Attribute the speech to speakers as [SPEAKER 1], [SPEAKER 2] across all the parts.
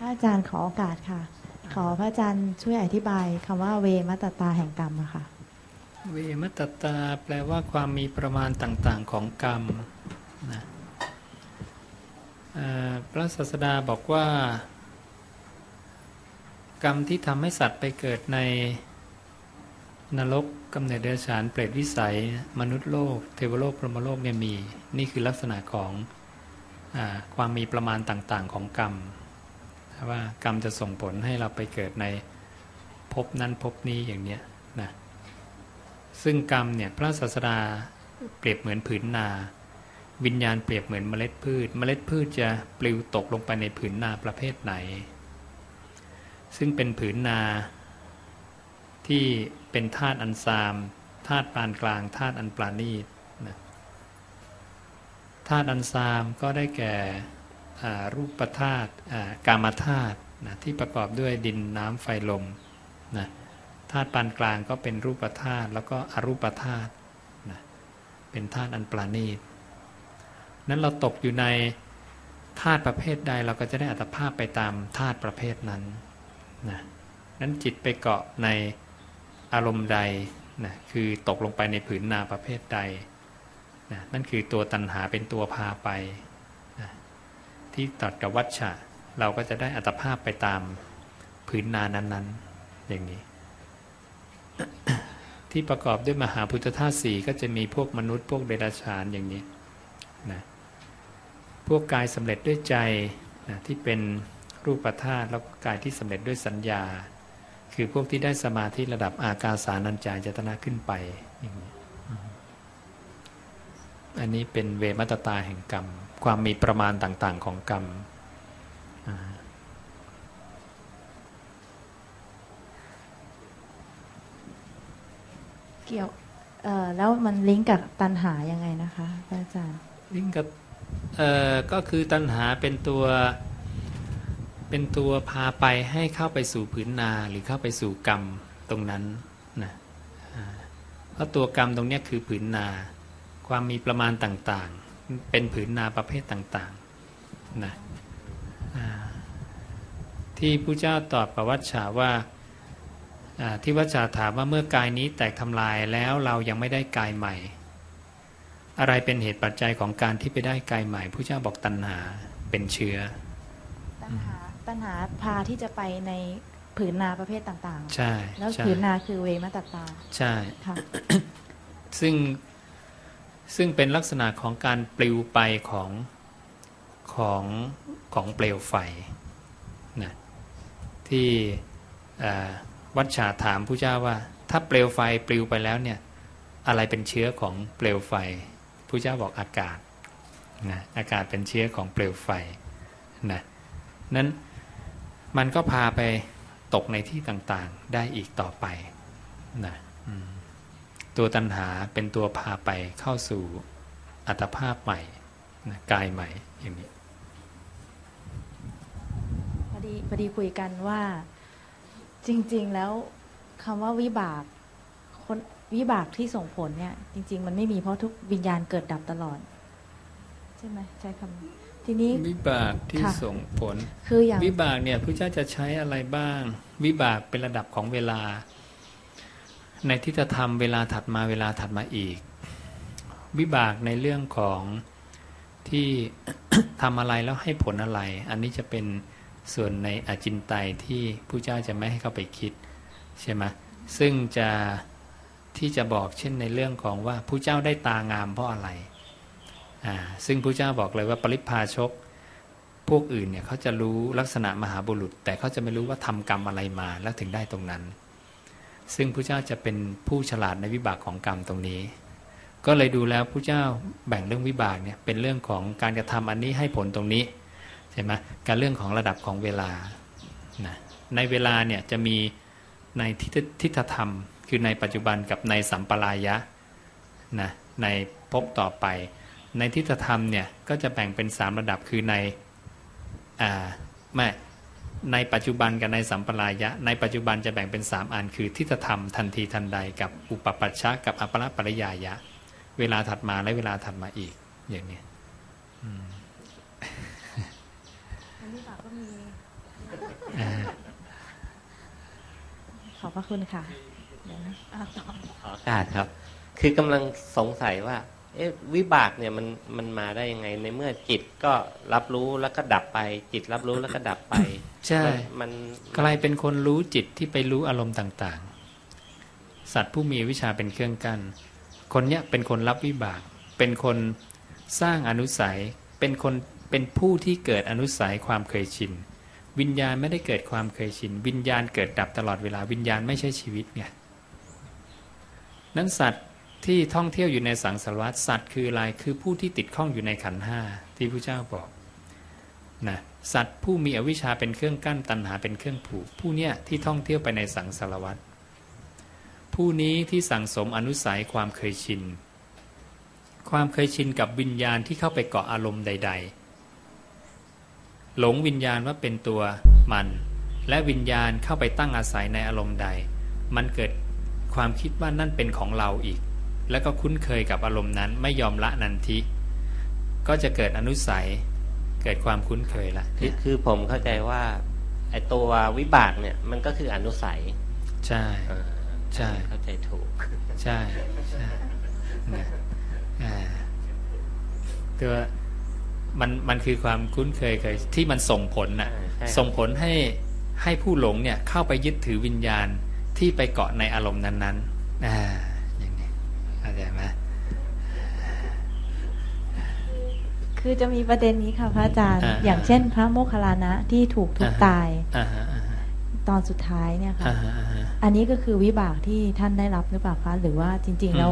[SPEAKER 1] ระอาจารย์ขอโอกาสค่ะขอพระอาจารย์ช่วยอธิบายคำว่าเวมัตตาแห่งกรรมอะค่ะ
[SPEAKER 2] เวมัตตตาแปลว่าความมีประมาณต่างๆของกรรมนะพระศาสดาบอกว่ากรรมที่ทำให้สัตว์ไปเกิดในนรกกำเนิดเดรัจฉานเปรตวิสัยมนุษย์โลกเทวโลกพรหมโลกเนี่ยมีนี่คือลักษณะของความมีประมาณต่างๆของกรรมว่ากรรมจะส่งผลให้เราไปเกิดในภพนั้นภพนี้อย่างเนี้ยนะซึ่งกรรมเนี่ยพระศาสดาเปรียบเหมือนผืนนาวิญญาณเปรียบเหมือนเมล็ดพืชเมล็ดพืชจะปลิวตกลงไปในผืนนาประเภทไหนซึ่งเป็นผืนนาที่เป็นธาตุอันซามธาตุปานกลางธาตุอันปราณีตนะธาตุอันซามก็ได้แก่รูปธาตุกามธาตุนะที่ประกอบด้วยดินน้ำไฟลมนะธาตุปานกลางก็เป็นรูปธาตุแล้วก็อรูปธาตุนะเป็นธาตุอันปราณีตนั้นเราตกอยู่ในธาตุประเภทใดเราก็จะได้อัตภาพไปตามธาตุประเภทนั้นนะนั้นจิตไปเกาะในอารมณ์ใดนะคือตกลงไปในผืนนาประเภทใดนะนั่นคือตัวตัณหาเป็นตัวพาไปนะที่ตัดกับวัชชะเราก็จะได้อัตภาพไปตามผืนนานั้นๆอย่างนี้ ที่ประกอบด้วยมหาพุทธธาตุสี่ก็จะมีพวกมนุษย์พวกเดรัจฉานอย่างนี้นะพวกกายสำเร็จด้วยใจนะที่เป็นรูปธาตุแล้วกายที่สำเร็จด้วยสัญญาคือพวกที่ได้สมาธิระดับอากาสานัญจายตนะขึ้นไปอย่างนี้อันนี้เป็นเวมัตตาแห่งกรรมความมีประมาณต่างๆของกรรม
[SPEAKER 1] เกี่ยวแล้วมันลิงก์กับตัณหายังไงนะคะพระอาจารย์
[SPEAKER 2] ลิงก์กับก็คือตัณหาเป็นตัวพาไปให้เข้าไปสู่ผืนนาหรือเข้าไปสู่กรรมตรงนั้นนะเพราะตัวกรรมตรงนี้คือผืนนาความมีประมาณต่างๆเป็นผืนนาประเภทต่างๆนะที่พระเจ้าตอบกับวัชชาว่าที่วัชชาถามว่าเมื่อกายนี้แตกทำลายแล้วเรายังไม่ได้กายใหม่อะไรเป็นเหตุปัจจัยของการที่ไปได้กายใหม่พระเจ้าบอกตัณหาเป็นเชื้อ
[SPEAKER 1] ตัณหาพาที่จะไปในผืนนาประเภทต่างๆ
[SPEAKER 2] ใช่
[SPEAKER 1] แล้วผืนนาคือเวมัตตา
[SPEAKER 2] ใช่ค่ะ ซึ่งเป็นลักษณะของการปลิวไปของเปลวไฟนะที่วัชชาถามพระเจ้าว่าถ้าเปลวไฟปลิวไปแล้วเนี่ยอะไรเป็นเชื้อของเปลวไฟพระเจ้าบอกอากาศนะอากาศเป็นเชื้อของเปลวไฟนะนั้นมันก็พาไปตกในที่ต่างๆได้อีกต่อไปนะตัวตัณหาเป็นตัวพาไปเข้าสู่อัตภาพใหม่นะกายใหม่อย่างนี้
[SPEAKER 1] พอดีคุยกันว่าจริงๆแล้วคำว่าวิบากที่ส่งผลเนี่ยจริงๆมันไม่มีเพราะทุกวิญญาณเกิดดับตลอดใช่ไหมใช้คำทีนี้
[SPEAKER 2] วิบากที่ส่งผล
[SPEAKER 1] คืออย่าง
[SPEAKER 2] วิบากเนี่ยพระเจ้าจะใช้อะไรบ้างวิบากเป็นระดับของเวลาในทิฏฐธรรมเวลาถัดมาเวลาถัดมาอีกวิบากในเรื่องของที่ ทำอะไรแล้วให้ผลอะไรอันนี้จะเป็นส่วนในอจินไตยที่พระเจ้าจะไม่ให้เข้าไปคิดใช่ไหมซึ่งที่จะบอกเช่นในเรื่องของว่าพระเจ้าได้ตางามเพราะอะไรซึ่งพระเจ้าบอกเลยว่าปริพาชกพวกอื่นเนี่ยเขาจะรู้ลักษณะมหาบุรุษแต่เขาจะไม่รู้ว่าทำกรรมอะไรมาแล้วถึงได้ตรงนั้นซึ่งพระเจ้าจะเป็นผู้ฉลาดในวิบากของกรรมตรงนี้ก็เลยดูแล้วพระเจ้าแบ่งเรื่องวิบากเนี่ยเป็นเรื่องของการกระทำอันนี้ให้ผลตรงนี้ใช่ไหมการเรื่องของระดับของเวลานะในเวลาเนี่ยจะมีในทิฏฐธรรมคือในปัจจุบันกับในสัมปรายะนะในภพต่อไปในทิฏฐธรรมเนี่ยก็จะแบ่งเป็น3ระดับคือในปัจจุบันกับในสัมปรายะในปัจจุบันจะแบ่งเป็น3อันคือทิฏฐธรรมทันทีทันใดกับอุปปัชชะกับอัปปปริยายะเวลาถัดมาและเวลาถัดมาอีกอย่างนี้
[SPEAKER 1] วิบากก็มีขอบพระคุณค่ะเดี๋ยวนะต่อ
[SPEAKER 3] ขอโอกาสครับ คือกำลังสงสัยว่าวิบากเนี่ยมันมาได้ยังไงในเมื่อจิตก็รับรู้แล้วก็ดับไป จิตรับรู้แล้วก็ดับไป
[SPEAKER 2] ใช่
[SPEAKER 3] มัน
[SPEAKER 2] ใครเป็นคนรู้จิตที่ไปรู้อารมณ์ต่างๆ สัตว์ผู้มีวิชาเป็นเครื่องกั้นคนเนี้ยเป็นคนรับวิบาก เป็นคนสร้างอนุสัยเป็นผู้ที่เกิดอนุสัยความเคยชินวิญญาณไม่ได้เกิดความเคยชินวิญญาณเกิดดับตลอดเวลาวิญญาณไม่ใช่ชีวิตไงนั้นสัตว์ที่ท่องเที่ยวอยู่ในสังสารวัฏสัตว์คืออะไรคือผู้ที่ติดข้องอยู่ในขันธ์ห้าที่พระเจ้าบอกนะสัตว์ผู้มีอวิชชาเป็นเครื่องกั้นตัณหาเป็นเครื่องผูกผู้เนี้ยที่ท่องเที่ยวไปในสังสารวัฏผู้นี้ที่สั่งสมอนุสัยความเคยชินความเคยชินกับวิญญาณที่เข้าไปเกาะอารมณ์ใดๆหลงวิญญาณว่าเป็นตัวมันและวิญญาณเข้าไปตั้งอาศัยในอารมณ์ใดมันเกิดความคิดว่านั่นเป็นของเราอีกแล้วก็คุ้นเคยกับอารมณ์นั้นไม่ยอมละนันทิก็จะเกิดอนุสัยเกิดความคุ้นเคยละ
[SPEAKER 3] คือผมเข้าใจว่าไอ้ตัววิบากเนี่ยมันก็คืออนุสัย
[SPEAKER 2] ใช่ใช่
[SPEAKER 3] เข้าใจถูก
[SPEAKER 2] ใช่ใช่ตัวมันคือความคุ้นเคยที่มันส่งผลน่ะส่งผลให้ผู้หลงเนี่ยเข้าไปยึดถือวิญญาณที่ไปเกาะในอารมณ์นั้นๆอย่างนี้เข้าใจไหม
[SPEAKER 1] คือจะมีประเด็นนี้ค่ะพระอาจารย์อย่างเช่นพระโมคคัลลานะที่ถูกทุบตายตอนสุดท้ายเนี่ยค่ะอันนี้ก็คือวิบากที่ท่านได้รับหรือเปล่าคะหรือว่าจริงๆแล้ว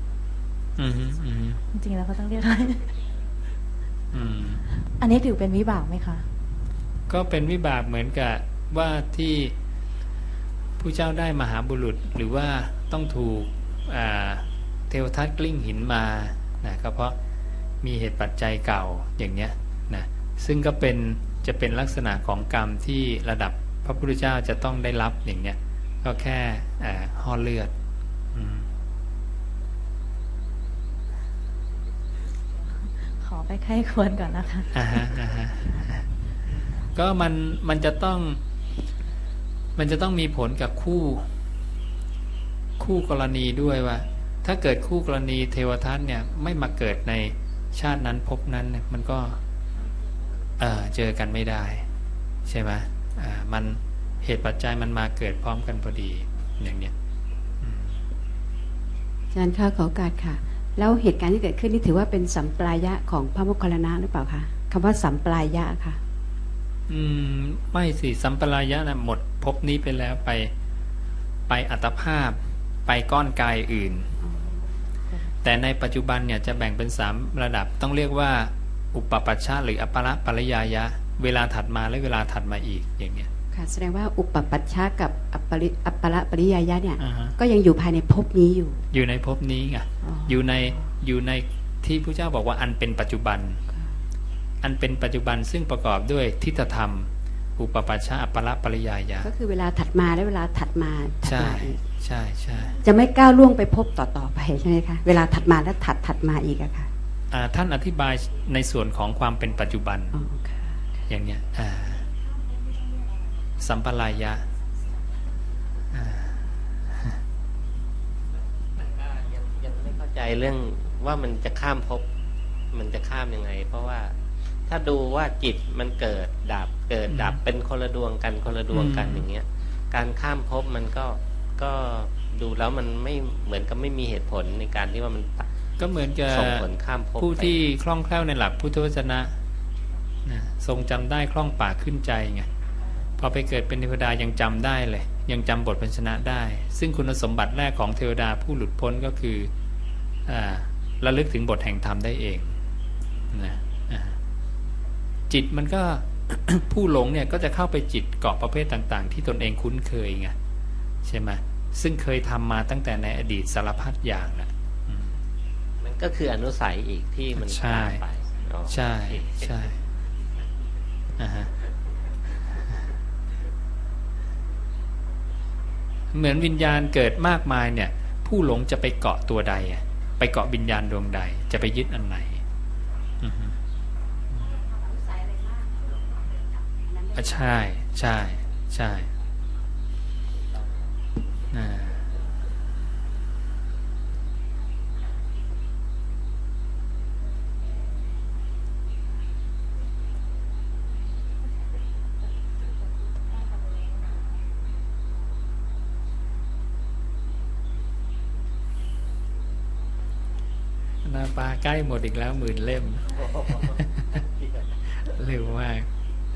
[SPEAKER 1] จริงๆแล้วก็ต้องเรียกอะไรอันนี้ถือเป็นวิบากไหมคะ
[SPEAKER 2] ก็เป็นวิบากเหมือนกับว่าที่ผู้เจ้าได้มหาบุรุษหรือว่าต้องถูกเทวทัตกลิ้งหินมานะก็เพราะมีเหตุปัจจัยเก่าอย่างเนี้ยนะซึ่งก็จะเป็นลักษณะของกรรมที่ระดับพระพุทธเจ้าจะต้องได้รับอย่างเนี้ยก็แค่ห่อเลือด
[SPEAKER 1] ขอไปไข้ควรก่อนนะคะ
[SPEAKER 2] ก็มันจะต้องมีผลกับคู่กรณีด้วยว่าถ้าเกิดคู่กรณีเทวทัตเนี่ยไม่มาเกิดในชาตินั้นภพนั้นเนี่ยมันก็เจอกันไม่ได้ใช่ไหมมันเหตุปัจจัยมันมาเกิดพร้อมกันพอดีอย่างเนี้ย
[SPEAKER 4] อาจารย์คะขอโอกาสค่ะแล้วเหตุการณ์ที่เกิดขึ้นนี่ถือว่าเป็นสัมปรายะของพระโมคคัลลานะหรือเปล่าคะคำว่าสัมปรายะค่ะ
[SPEAKER 2] ไม่สิสัมปรายะนะหมดภพนี้ไปแล้วไปอัตภาพไปก้อนกายอื่นแต่ในปัจจุบันเนี่ยจะแบ่งเป็น3ระดับต้องเรียกว่าอุปปัชชะหรืออัปปละปริยายะเวลาถัดมาและเวลาถัดมาอีกอย่างเงี้ย
[SPEAKER 4] ค่ะแสดงว่าอุปปัชชะกับอัปปละปริยายะเนี่ยก็ยังอยู่ภายในภพนี้อยู่
[SPEAKER 2] ในภพนี้ไงอยู่ในที่พระเจ้าบอกว่าอันเป็นปัจจุบันอันเป็นปัจจุบันซึ่งประกอบด้วยทิฏฐธรรมอุปปัชชะอัปปละปริยายะ
[SPEAKER 4] ก็คือเวลาถัดมาและเวลาถัดมา
[SPEAKER 2] ใช่
[SPEAKER 4] จะไม่ก้าวล่วงไปพบต่อไปใช่ไหมคะเวลาถัดมาและถัดมาอีกอะค่ะ
[SPEAKER 2] ท่านอธิบายในส่วนของความเป็นปัจจุบันอย่างเนี้ยสัมปรายะ
[SPEAKER 3] ยังไม่เข้าใจเรื่องว่ามันจะข้ามภพมันจะข้ามยังไงเพราะว่าถ้าดูว่าจิตมันเกิดดับเป็นคนละดวงกันอย่างเงี้ยการข้ามภพมันก็ดูแล้วมันไม่เหมือนกับไม่มีเหตุผลในการที่ว่ามัน
[SPEAKER 2] ก็เหมือนกับ
[SPEAKER 3] ส่งผลข้ามภพ
[SPEAKER 2] ผู้ที่คล่องแคล่วในหลักพุทธวจนะทรงจำได้คล่องปากขึ้นใจไงพอไปเกิดเป็นเทวดายังจำได้เลยยังจำบทพัญชนะได้ซึ่งคุณสมบัติแรกของเทวดาผู้หลุดพ้นก็คือระลึกถึงบทแห่งธรรมได้เองนะจิตมันก็ ผู้หลงเนี่ยก็จะเข้าไปจิตเกาะประเภทต่างๆที่ตนเองคุ้นเคยไงใช่ไหมซึ่งเคยทำมาตั้งแต่ในอดีตสารพัดอย่างนะ
[SPEAKER 3] มันก็คืออนุสัยอีกที่มัน
[SPEAKER 2] ตามไปใช่เหมือนวิญญาณเกิดมากมายเนี่ยผู้หลงจะไปเกาะตัวใดไปเกาะวิญญาณดวงใดจะไปยึดอันไหนใช่ใช่ใช่นาปาใกล้หมดอีกแล้ว10,000 เล่ม เร็วมาก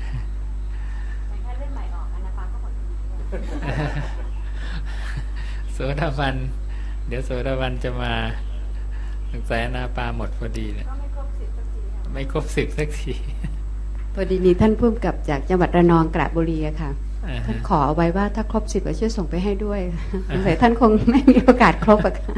[SPEAKER 2] โสดาบันเดี๋ยวโสดาบันจะมาสงสัยนาปาหมดพอดีเนี่ยไม่ครบ10สักที
[SPEAKER 4] พอดีนี้ท่านผู้กำกับจากจังหวัดระนองกระบุรีอะค่ะท่านขอเอาไว้ว่าถ้าครบ10ก็ช่วยส่งไปให้ด้วยสงสัยท่านคงไม่มีโอกาสครบอะค่ะ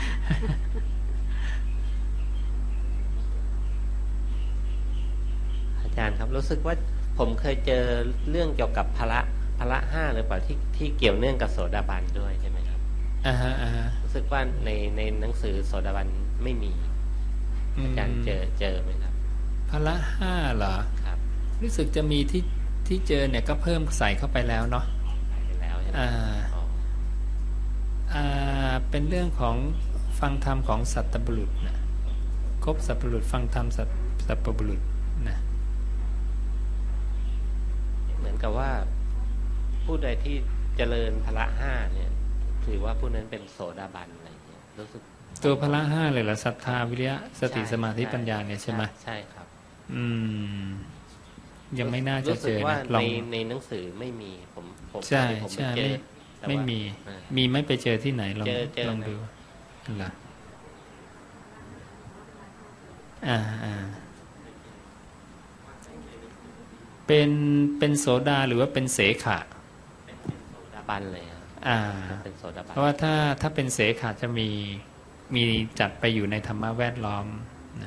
[SPEAKER 3] อาจารย์ครับรู้สึกว่าผมเคยเจอเรื่องเกี่ยวกับพละ5หรือเปล่าที่เกี่ยวเนื่องกับโสดาบันด้วยใช่ไหมครับรู้สึกว่าในหนังสือโสดาบันไม่มีอาจารย์เจอไหมครับ
[SPEAKER 2] พละ5เหรอ
[SPEAKER 3] ครับ
[SPEAKER 2] รู้สึกจะมีที่เจอเนี่ยก็เพิ่มใส่เข้าไปแล้วเนาะ
[SPEAKER 3] แล้วใช่ไหม
[SPEAKER 2] เป็นเรื่องของฟังธรรมของสัตตบุรุษนะครบสัตตบุรุษฟังธรรมสัตตบุรุษนะ
[SPEAKER 3] เหมือนกับว่าผู้ใดที่เจริญพละ5เนี่ยถือว่าผู้นั้นเป็นโสดาบันอะไรอย่างเงี้ยรู้สึก
[SPEAKER 2] ตัวพละ5เลยเหรอศรัทธาวิริยะสติสมาธิปัญญาเนี่ยใช่ไหม
[SPEAKER 3] ใช่ครับ
[SPEAKER 2] ยังไม่น่าจะเจอนะ
[SPEAKER 3] ลองในหนังสือไม่มีผม
[SPEAKER 2] ใช่ใช่ไม่มีไม่ไปเจอที่ไหนลองดูล่ะเป็นโสดาหรือว่าเป็นเสขะ
[SPEAKER 3] โสดาบันเลยเป็นโสดาบัน
[SPEAKER 2] เพราะว่าถ้าเป็นเสขะจะมีจัดไปอยู่ในธรรมะแวดล้อมนะ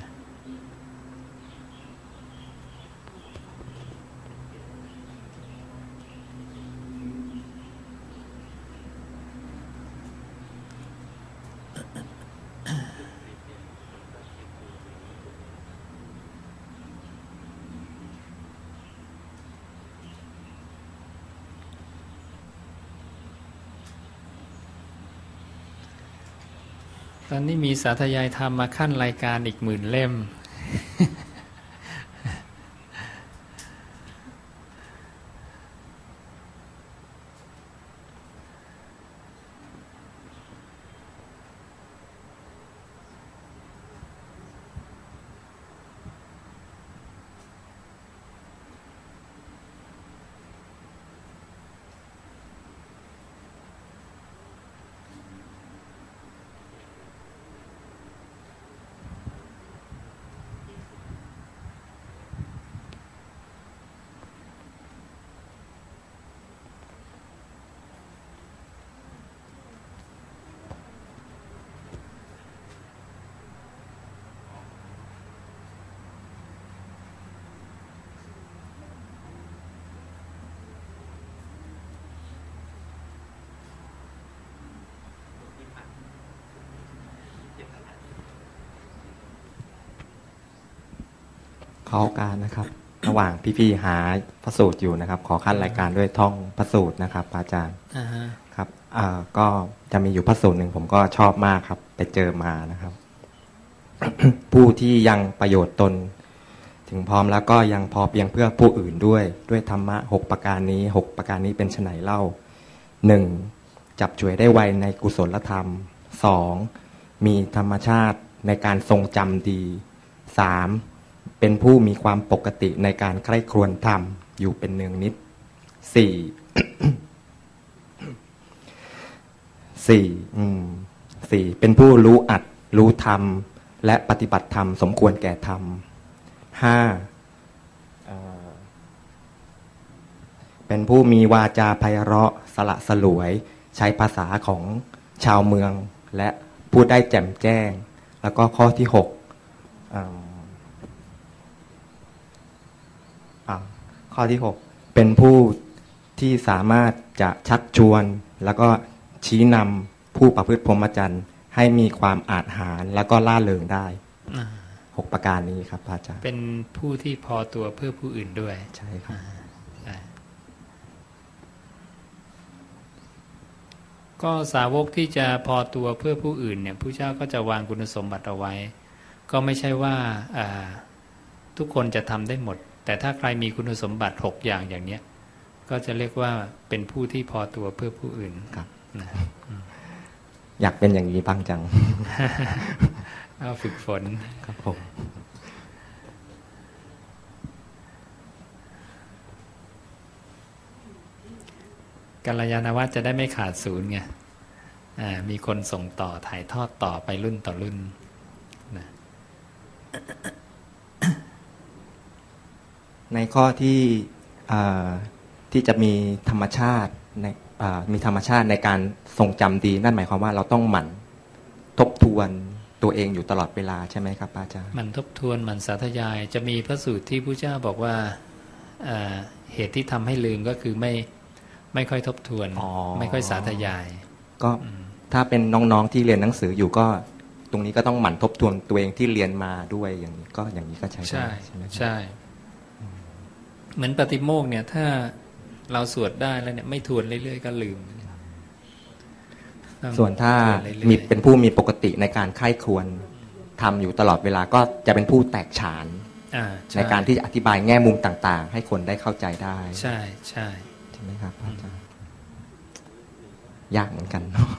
[SPEAKER 2] ตอนนี้มีสาธยายธรรมมาขั้นรายการอีก10,000 เล่ม
[SPEAKER 5] ขอโอกาสนะครับระหว่างพี่ๆหาพระสูตรอยู่นะครับขอขั้นรายการด้วยท่องพระสูตรนะครับอาจารย์ครับก็จะมีอยู่พระสูตรหนึ่งผมก็ชอบมากครับไปเจอมานะครับ ผู้ที่ยังประโยชน์ตนถึงพร้อมแล้วก็ยังพอเพียงเพื่อผู้อื่นด้วยธรรมะ6ประการนี้6ประการนี้เป็นไฉนเล่า 1. จับฉวยได้ไวในกุศลธรรม 2. มีธรรมชาติในการทรงจำดี 3. เป็นผู้มีความปกติในการใคร่ครวญธรรมอยู่เป็นเนืองนิด 4. เป็นผู้รู้อัดรู้ธรรมและปฏิบัติธรรมสมควรแก่ธรรม 5. เป็นผู้มีวาจาไพเราะสละสลวยใช้ภาษาของชาวเมืองและพูดได้แจ่มแจ้งแล้วก็ข้อที่ 6ข้อที่ 6เป็นผู้ที่สามารถจะชักชวนแล้วก็ชี้นำผู้ประพฤติพรหมจรรย์ให้มีความอาจหาญแล้วก็ล่าเริงได้6ประการนี้ครับอาจารย์
[SPEAKER 2] เป็นผู้ที่พอตัวเพื่อผู้อื่นด้วย
[SPEAKER 5] ใช่ครับ
[SPEAKER 2] ก็สาวกที่จะพอตัวเพื่อผู้อื่นเนี่ยพระเจ้าก็จะวางคุณสมบัติเอาไว้ก็ไม่ใช่ว่าทุกคนจะทำได้หมดแต่ถ้าใครมีคุณสมบัติ6อย่างอย่างเนี้ยก็จะเรียกว่าเป็นผู้ที่พอตัวเพื่อผู้อื่น
[SPEAKER 5] ครับนะอยากเป็นอย่างนี้บ้างจัง
[SPEAKER 2] เอาฝึกฝน
[SPEAKER 5] ครับผม
[SPEAKER 2] กัลยาณวัตรจะได้ไม่ขาดศูนย์ไงมีคนส่งต่อถ่ายทอดต่อไปรุ่นต่อรุ่นนะ
[SPEAKER 5] ในข้อที่จะมีธรรมชาติมีธรรมชาติในการทรงจำดีนั่นหมายความว่าเราต้องหมั่นทบทวนตัวเองอยู่ตลอดเวลาใช่ไหมครับอาจารย์
[SPEAKER 2] หมั่นทบทวนหมั่นสาธยายจะมีพระสูตรที่พระเจ้าบอกว่าเหตุที่ทำให้ลืมก็คือไม่ค่อยทบทวนไม่ค่อยสาธยาย
[SPEAKER 5] ก็ถ้าเป็นน้องๆที่เรียนหนังสืออยู่ก็ตรงนี้ก็ต้องหมั่นทบทวนตัวเองที่เรียนมาด้วยอย่างนี้ก็ใช้ได้ใช่ไหม
[SPEAKER 2] ใช่เหมือนปฏิโมกข์เนี่ยถ้าเราสวดได้แล้วเนี่ยไม่ทวนเรื่อยๆก็ลืม
[SPEAKER 5] ส่วนถ้ามีเป็นผู้มีปกติในการไข้ควรทำอยู่ตลอดเวลาก็จะเป็นผู้แตกฉานในการที่อธิบายแง่มุมต่างๆให้คนได้เข้าใจได้
[SPEAKER 2] ใช่ใช่
[SPEAKER 5] ใช่ไหมครับอาจารย์ยากเหมือนกันเนาะ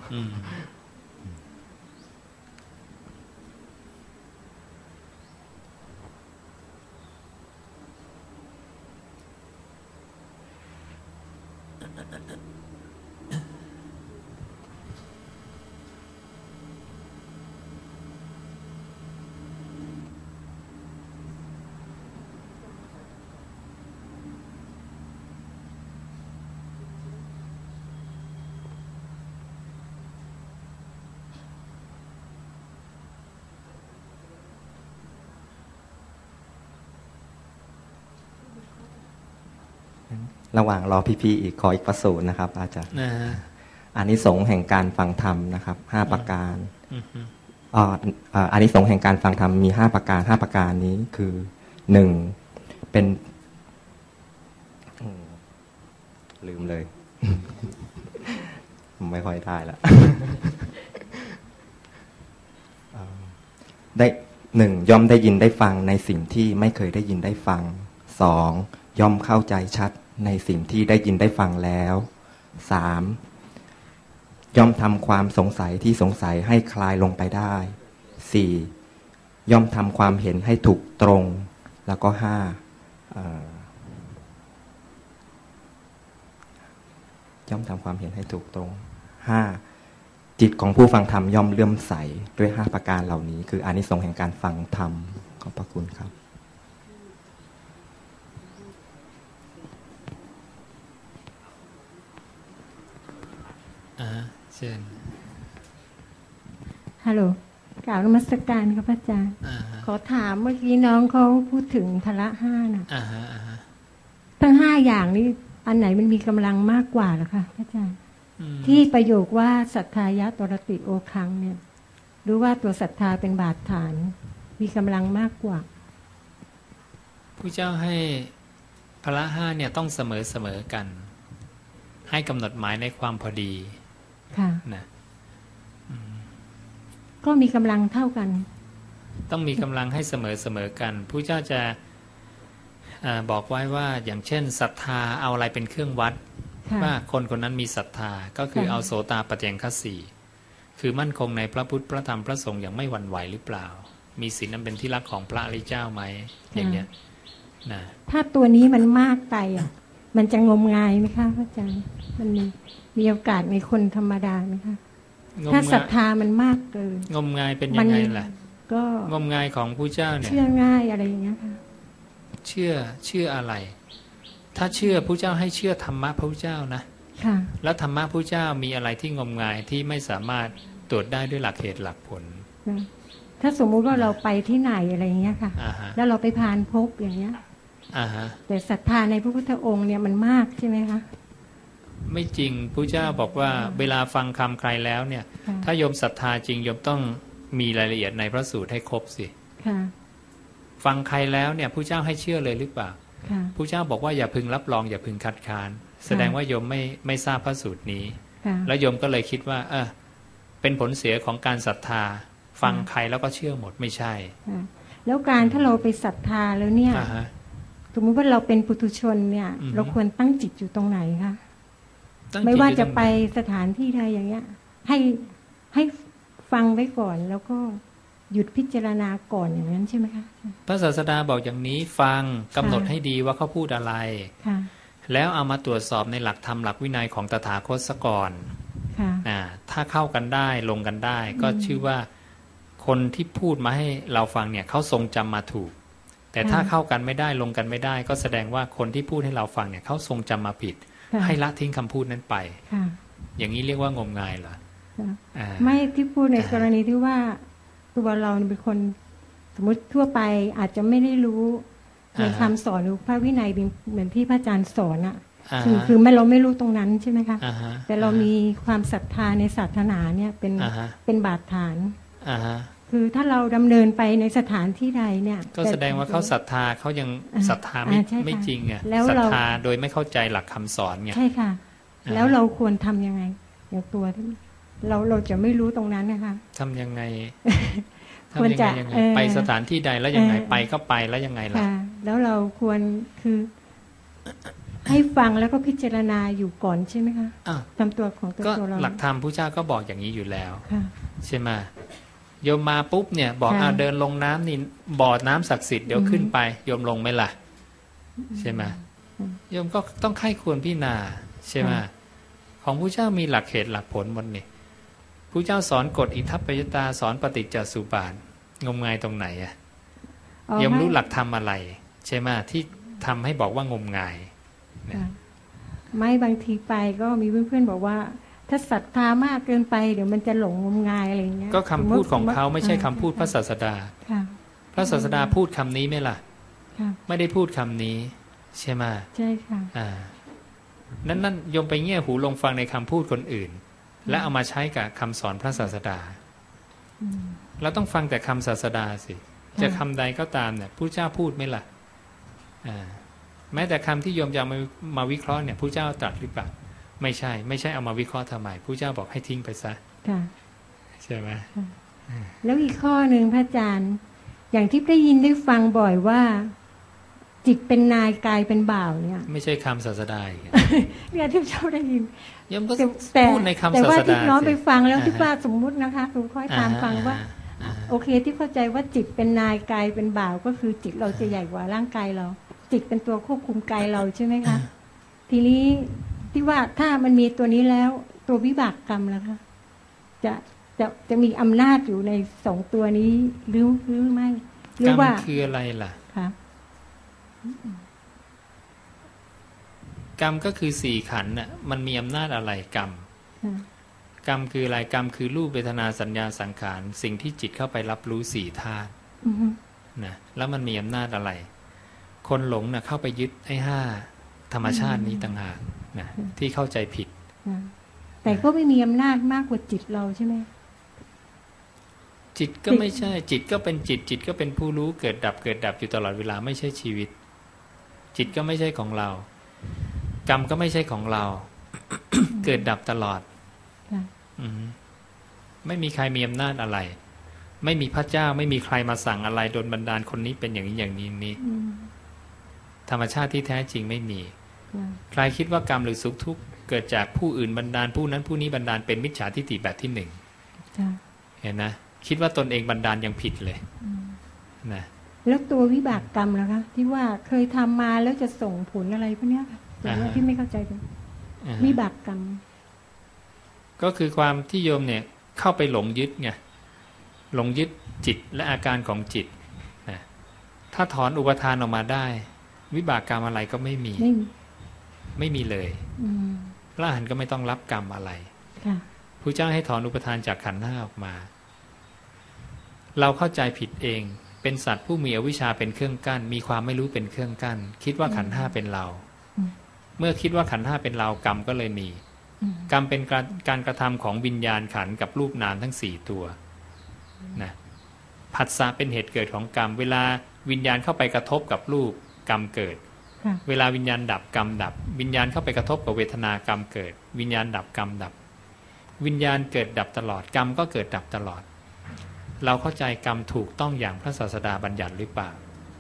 [SPEAKER 5] ระหว่างรอพี่ๆอีกขออีกประสูตรนะครับอาจารย์อานิสงส์แห่งการฟังธรรมนะครับ5ประการอานิสงส์แห่งการฟังธรรมมี5ประการ5ประการนี้คือ1เป็นลืมเลยไม่ค่อยได้ละได้1ย่อมได้ยินได้ฟังในสิ่งที่ไม่เคยได้ยินได้ฟัง2ย่อมเข้าใจชัดในสิ่งที่ได้ยินได้ฟังแล้ว 3. ย่อมทำความสงสัยที่สงสัยให้คลายลงไปได้ 4. ย่อมทำความเห็นให้ถูกตรงแล้วก็ 5. ย่อมทำความเห็นให้ถูกตรง 5. จิตของผู้ฟังธรรมย่อมเลื่อมใสด้วย5ประการเหล่านี้คืออานิสงส์แห่งการฟังธรรมขอบพระคุณครับ
[SPEAKER 2] เช่น
[SPEAKER 6] ฮัลโหลกล่าวนมัสการครับอาจารย์ขอถามเมื่อกี้น้องเขาพูดถึงพละ5นะทั้ง5อย่างนี้อันไหนมันมีกำลังมากกว่าหรอคะอาจารย์ที่ประโยคว่าศรัทธายะตรติโอคังเนี่ยหรือว่าตัวศรัทธาเป็นบาดฐานมีกำลังมากกว่า
[SPEAKER 2] พระเจ้าให้พละ5เนี่ยต้องเสมอกันให้กำหนดหมายในความพอดี
[SPEAKER 6] ค่ะ
[SPEAKER 2] นะ
[SPEAKER 6] ก็มีกำลังเท่ากัน
[SPEAKER 2] ต้องมีกำลังให้เสมอกันพระเจ้าจะบอกไว้ว่าอย่างเช่นศรัทธาเอาอะไรเป็นเครื่องวัดว่าคนคนนั้นมีศรัทธาก็คือเอาโสตาปัจเจกขัสสีคือมั่นคงในพระพุทธพระธรรมพระสงฆ์อย่างไม่หวั่นไหวหรือเปล่ามีศีลนั้นเป็นที่รักของพระอริยเจ้าไหมอย่างเนี้ยนะ
[SPEAKER 6] ถ้าตัวนี้มันมากไปมันจะงมงายไหมคะพระอาจารย์มันมีโอกาสในคนธรรมดาไหมคะถ้าศรัทธามันมากเกิน
[SPEAKER 2] งมงายเป็นยังไงล่ะ
[SPEAKER 6] ก็
[SPEAKER 2] งมงายของผู้เจ้าเนี่ย
[SPEAKER 6] เชื่อง่ายอะไรอย่างเงี้ยค่ะ
[SPEAKER 2] เชื่ออะไรถ้าเชื่อผู้เจ้าให้เชื่อธรรมะพระเจ้านะ
[SPEAKER 6] ค่ะ
[SPEAKER 2] แล้วธรรมะพระเจ้ามีอะไรที่งมงายที่ไม่สามารถตรวจได้ด้วยหลักเหตุหลักผล
[SPEAKER 6] ถ้าสมมุติว่าเราไปที่ไหนอะไรอย่างเงี้ยค่ะแล้วเราไปพานพบอย่างเงี้ยแต่ศรัทธาในพระพุทธองค์เนี่ยมันมากใช่ไหมคะ
[SPEAKER 2] ไม่จริงพระเจ้าบอกว่าเวลาฟังคำใครแล้วเนี่ยถ้าโยมศรัทธาจริงโยมต้องมีรายละเอียดในพระสูตรให้ครบสิฟังใครแล้วเนี่ยพระเจ้าให้เชื่อเลยหรือเปล่าพระเจ้าบอกว่าอย่าพึงรับรองอย่าพึงคัดค้านแสดงว่าโยมไม่ทราบพระสูตรนี้แล้วโยมก็เลยคิดว่าเป็นผลเสียของการศรัทธาฟังใครแล้วก็เชื่อหมดไม่ใช่
[SPEAKER 6] แล้วการถ้าเราไปศรัทธาแล้วเนี่ยสมมติว่าเราเป็นปุถุชนเนี่ยเราควรตั้งจิตอยู่ตรงไหนคะไม่ว่าจะไปสถานที่ใดอย่างเงี้ยให้ฟังไว้ก่อนแล้วก็หยุดพิจารณาก่อนอย่างนั้นใช่ไหมคะ
[SPEAKER 2] พระศาสดาบอกอย่างนี้ฟังกำหนดให้ดีว่าเขาพูดอะไรแล้วเอามาตรวจสอบในหลักธรรมหลักวินัยของตถาคตซะก่อนถ้าเข้ากันได้ลงกันได้ก็ชื่อว่าคนที่พูดมาให้เราฟังเนี่ยเขาทรงจำมาถูกแต่ถ้าเข้ากันไม่ได้ลงกันไม่ได้ก็แสดงว่าคนที่พูดให้เราฟังเนี่ยเขาทรงจำมาผิดให้ละทิ้งคำพูดนั้นไปอย่างนี้เรียกว่างมงายเหรอ
[SPEAKER 6] ไม่ที่พูดในกรณีที่ว่าตัวเราเป็นคนสมมติทั่วไปอาจจะไม่ได้รู้ในคำสอนหรือพระวินัยเหมือนที่พระอาจารย์สอนอ่ะคือเราไม่รู้ตรงนั้นใช่ไหมคะแต่เรามีความศรัทธาในศาสนาเนี่ยเป็นบาดฐานคือถ้าเราดำเนินไปในสถานที่ใดเนี่ย
[SPEAKER 2] ก็แสดงว่าเขาศรัทธาเขายังศรัทธาไม่จริงอ่ะศรัทธาโดยไม่เข้าใจหลักคำสอนไง
[SPEAKER 6] ใช่ค่ะแล้วเราควรทำยังไงอย่างตัวที่เราจะไม่รู้ตรงนั้นนะคะ
[SPEAKER 2] ทำยังไงควรจะไปสถานที่ใดแล้วยังไงไปก็ไปแล้วยังไงล่ะ
[SPEAKER 6] แล้วเราควรคือให้ฟังแล้วก็พิจารณาอยู่ก่อนใช่ไหมคะทำตัวของตัวเรา
[SPEAKER 2] หลักธรรมพระเจ้าก็บอกอย่างนี้อยู่แล้วใช่ไหมโยมมาปุ๊บเนี่ยบอกเดินลงน้ำนี่บ่อน้ำศักดิ์สิทธิ์เดี๋ยวขึ้นไปโยมลงไหมล่ะใช่ไหมโยมก็ต้องไข้ควรพิจารณาใช่ไหมของพระเจ้ามีหลักเหตุหลักผลหมดนี่พระเจ้าสอนกฎอิทัปปัจจตาสอนปฏิจจสุบาทงมงายตรงไหนอ่ะโยมรู้หลักธรรมอะไรใช่ไหมที่ทำให้บอกว่างมงาย
[SPEAKER 6] ไม่บางทีไปก็มีเพื่อนๆบอกว่าถ้าศรัทธามากเกินไปเดี๋ยวมันจะหลงงมงายอะไรเงี้ย
[SPEAKER 2] ก็คำพูดของเขาไม่ใช่คำพูดพระศาสดาพระศาสดาพูดคำนี้ไหมล่ะไม่ได้พูดคำนี้ใช่ไหม
[SPEAKER 6] ใช่ค่ะ
[SPEAKER 2] นั่นโยมไปเงี่ยหูลงฟังในคำพูดคนอื่นและเอามาใช้กับคำสอนพระศาสดาเราต้องฟังแต่คำศาสดาสิจะคำใดก็ตามเนี่ยพระเจ้าพูดไหมล่ะแม้แต่คำที่โยมจะมาวิเคราะห์เนี่ยพระเจ้าตรัสหรือเปล่าไม่ใช่เอามาวิเคราะห์ทำไมพระเจ้าบอกให้ทิ้งไปซะใช่ไหม
[SPEAKER 6] แล้วอีกข้อหนึ่งพระอาจารย์อย่างที่ได้ยินได้ฟังบ่อยว่าจิตเป็นนายกายเป็นบ่าวเนี่ย
[SPEAKER 2] ไม่ใช่คำศาสดา
[SPEAKER 6] เนี่ยที่เจ้าได้ยิน
[SPEAKER 2] โยมก็พูดในคำศาสดาแต่
[SPEAKER 6] ว่าที่น้องไปฟังแล้วที่ว่าสมมุตินะคะสมค่อยตามฟังว่าโอเคที่เข้าใจว่าจิตเป็นนายกายเป็นบ่าวก็คือจิตเราจะใหญ่กว่าร่างกายเราจิตเป็นตัวควบคุมกายเราใช่ไหมคะทีนี้ที่ว่าถ้ามันมีตัวนี้แล้วตัววิบากกรรมล่ะคะจะมีอำนาจอยู่ในสองตัวนี้หรือไม่หรือว่ากรร
[SPEAKER 2] มคืออะไรล่ะ
[SPEAKER 6] คะ
[SPEAKER 2] กรรมก็คือสี่ขันธ์น่ะมันมีอำนาจอะไรกรรมคืออะไรกรรมคือรูปเวทนาสัญญาสังขารสิ่งที่จิตเข้าไปรับรู้สี่ธาตุนะแล้วมันมีอำนาจอะไรคนหลงน่ะเข้าไปยึดไอ้ห้าธรรมชาตินี้ต่างหากนะที่เข้าใจผิด
[SPEAKER 6] แต่ก็ไม่มีอำนาจมากกว่าจิตเราใช่ไหม
[SPEAKER 2] จิตก็ไม่ใช่จิตก็เป็นจิตก็เป็นผู้รู้เกิดดับอยู่ตลอดเวลาไม่ใช่ชีวิตจิตก็ไม่ใช่ของเรากรรมก็ไม่ใช่ของเรา เกิดดับตลอดไม่มีใครมีอำนาจอะไรไม่มีพระเจ้าไม่มีใครมาสั่งอะไรโดนบันดาลคนนี้เป็นอย่างนี้อย่างนี้ธรรมชาติที่แท้จริงไม่มีใครคิดว่ากรรมหรือสุขทุกข์เกิดจากผู้อื่นบันดาลผู้นั้นผู้นี้บันดาลเป็นมิจฉาทิฏฐิแบบที่หนึ่งเห็นนะคิดว่าตนเองบันดาลยังผิดเลยนะ
[SPEAKER 6] แล้วตัววิบากกรรมล่ะคะที่ว่าเคยทำมาแล้วจะส่งผลอะไรพวกนี้ค่ะอย่างนี้ที่ไม่เข้าใจเลยวิบากกรรม
[SPEAKER 2] ก็คือความที่โยมเนี่ยเข้าไปหลงยึดไงหลงยึดจิตและอาการของจิตนะถ้าถอนอุปทานออกมาได้วิบากกรรมอะไรก็ไม่มีเลยพระอรหันต์ก็ไม่ต้องรับกรรมอะไรพระเจ้าให้ถอนอุปทานจากขันธ์ห้าออกมาเราเข้าใจผิดเองเป็นสัตว์ผู้มีอวิชชาเป็นเครื่องกั้นมีความไม่รู้เป็นเครื่องกั้นคิดว่าขันธ์ห้าเป็นเราเมื่อคิดว่าขันธ์ห้าเป็นเรากรรมก็เลยมีกรรมเป็นการกระทำของวิญญาณขันธ์กับรูปนามทั้งสี่ตัวนะผัสสะเป็นเหตุเกิดของกรรมเวลาวิญญาณเข้าไปกระทบกับรูปกรรมเกิดเวลาวิญญาณดับกรรมดับวิญญาณเข้าไปกระทบกับเวทนากรรมเกิดวิญญาณดับกรรมดับวิญญาณเกิดดับตลอดกรรมก็เกิดดับตลอดเราเข้าใจกรรมถูกต้องอย่างพระศาสดาบัญญัติหรือเปล่า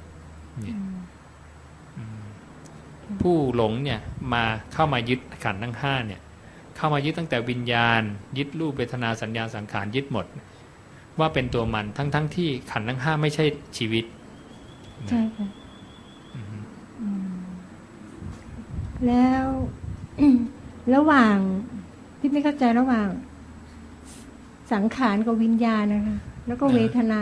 [SPEAKER 2] ผู้หลงเนี่ยมาเข้ามายึดขันธ์ทั้งห้าเนี่ยเข้ามายึดตั้งแต่วิญญาณยึดรูปเวทนาสัญญาสังขารยึดหมดว่าเป็นตัวมันทั้งที่ขันธ์ทั้งห้าไม่ใช่ชีวิต
[SPEAKER 6] ใช่ค่ะแล้วระหว่างที่ไม่เข้าใจระหว่างสังขารกับวิญญาณนะคะแล้วก็เวทนา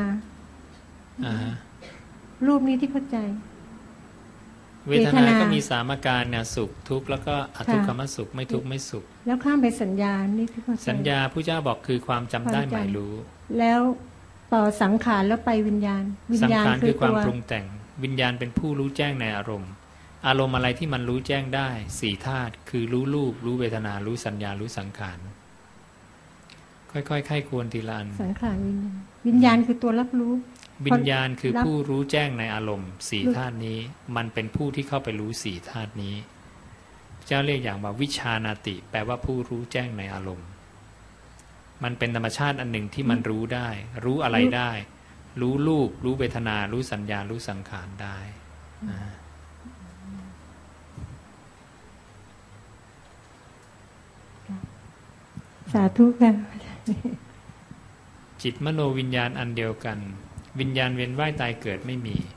[SPEAKER 6] รูปนี้ที่เข้าใจ
[SPEAKER 2] เวทนาก็มีสามอาการเนี่ยสุขทุกข์แล้วก็อทุกขมสุขไม่ทุกข์ไม่สุข
[SPEAKER 6] แล้วข้ามไปสัญญานี่ที่เข้าใจ
[SPEAKER 2] สัญญาผู้เจ้าบอกคือความจำได้หมายรู้
[SPEAKER 6] แล้วต่อสังขารแล้วไปวิญญาณ
[SPEAKER 2] สังขารคือความปรุงแต่งวิญญาณเป็นผู้รู้แจ้งในอารมณ์อารมณ์อะไรที่มันรู้แจ้งได้สี่ธาตุคือรู้รูปรู้เวทนารู้สัญญารู้สังขารค่อยๆไข้ควรทีละอัน
[SPEAKER 6] สังขารวิญญาณคือตัวรับรู้
[SPEAKER 2] วิญญาณคือผู้รู้แจ้งในอารมณ์สี่ธาตุนี้มันเป็นผู้ที่เข้าไปรู้สี่ธาตุนี้เจ้าเรียกอย่างว่าวิชานาติแปลว่าผู้รู้แจ้งในอารมณ์มันเป็นธรรมชาติอันหนึ่งที่มันรู้ได้รู้อะไรได้รู้รูปรู้เวทนารู้สัญญารู้สังขารได้
[SPEAKER 6] สาธุค่ะ
[SPEAKER 2] จิตมโนวิญญาณอันเดียวกันวิญญาณเวียนว่ายตายเกิดไม่มี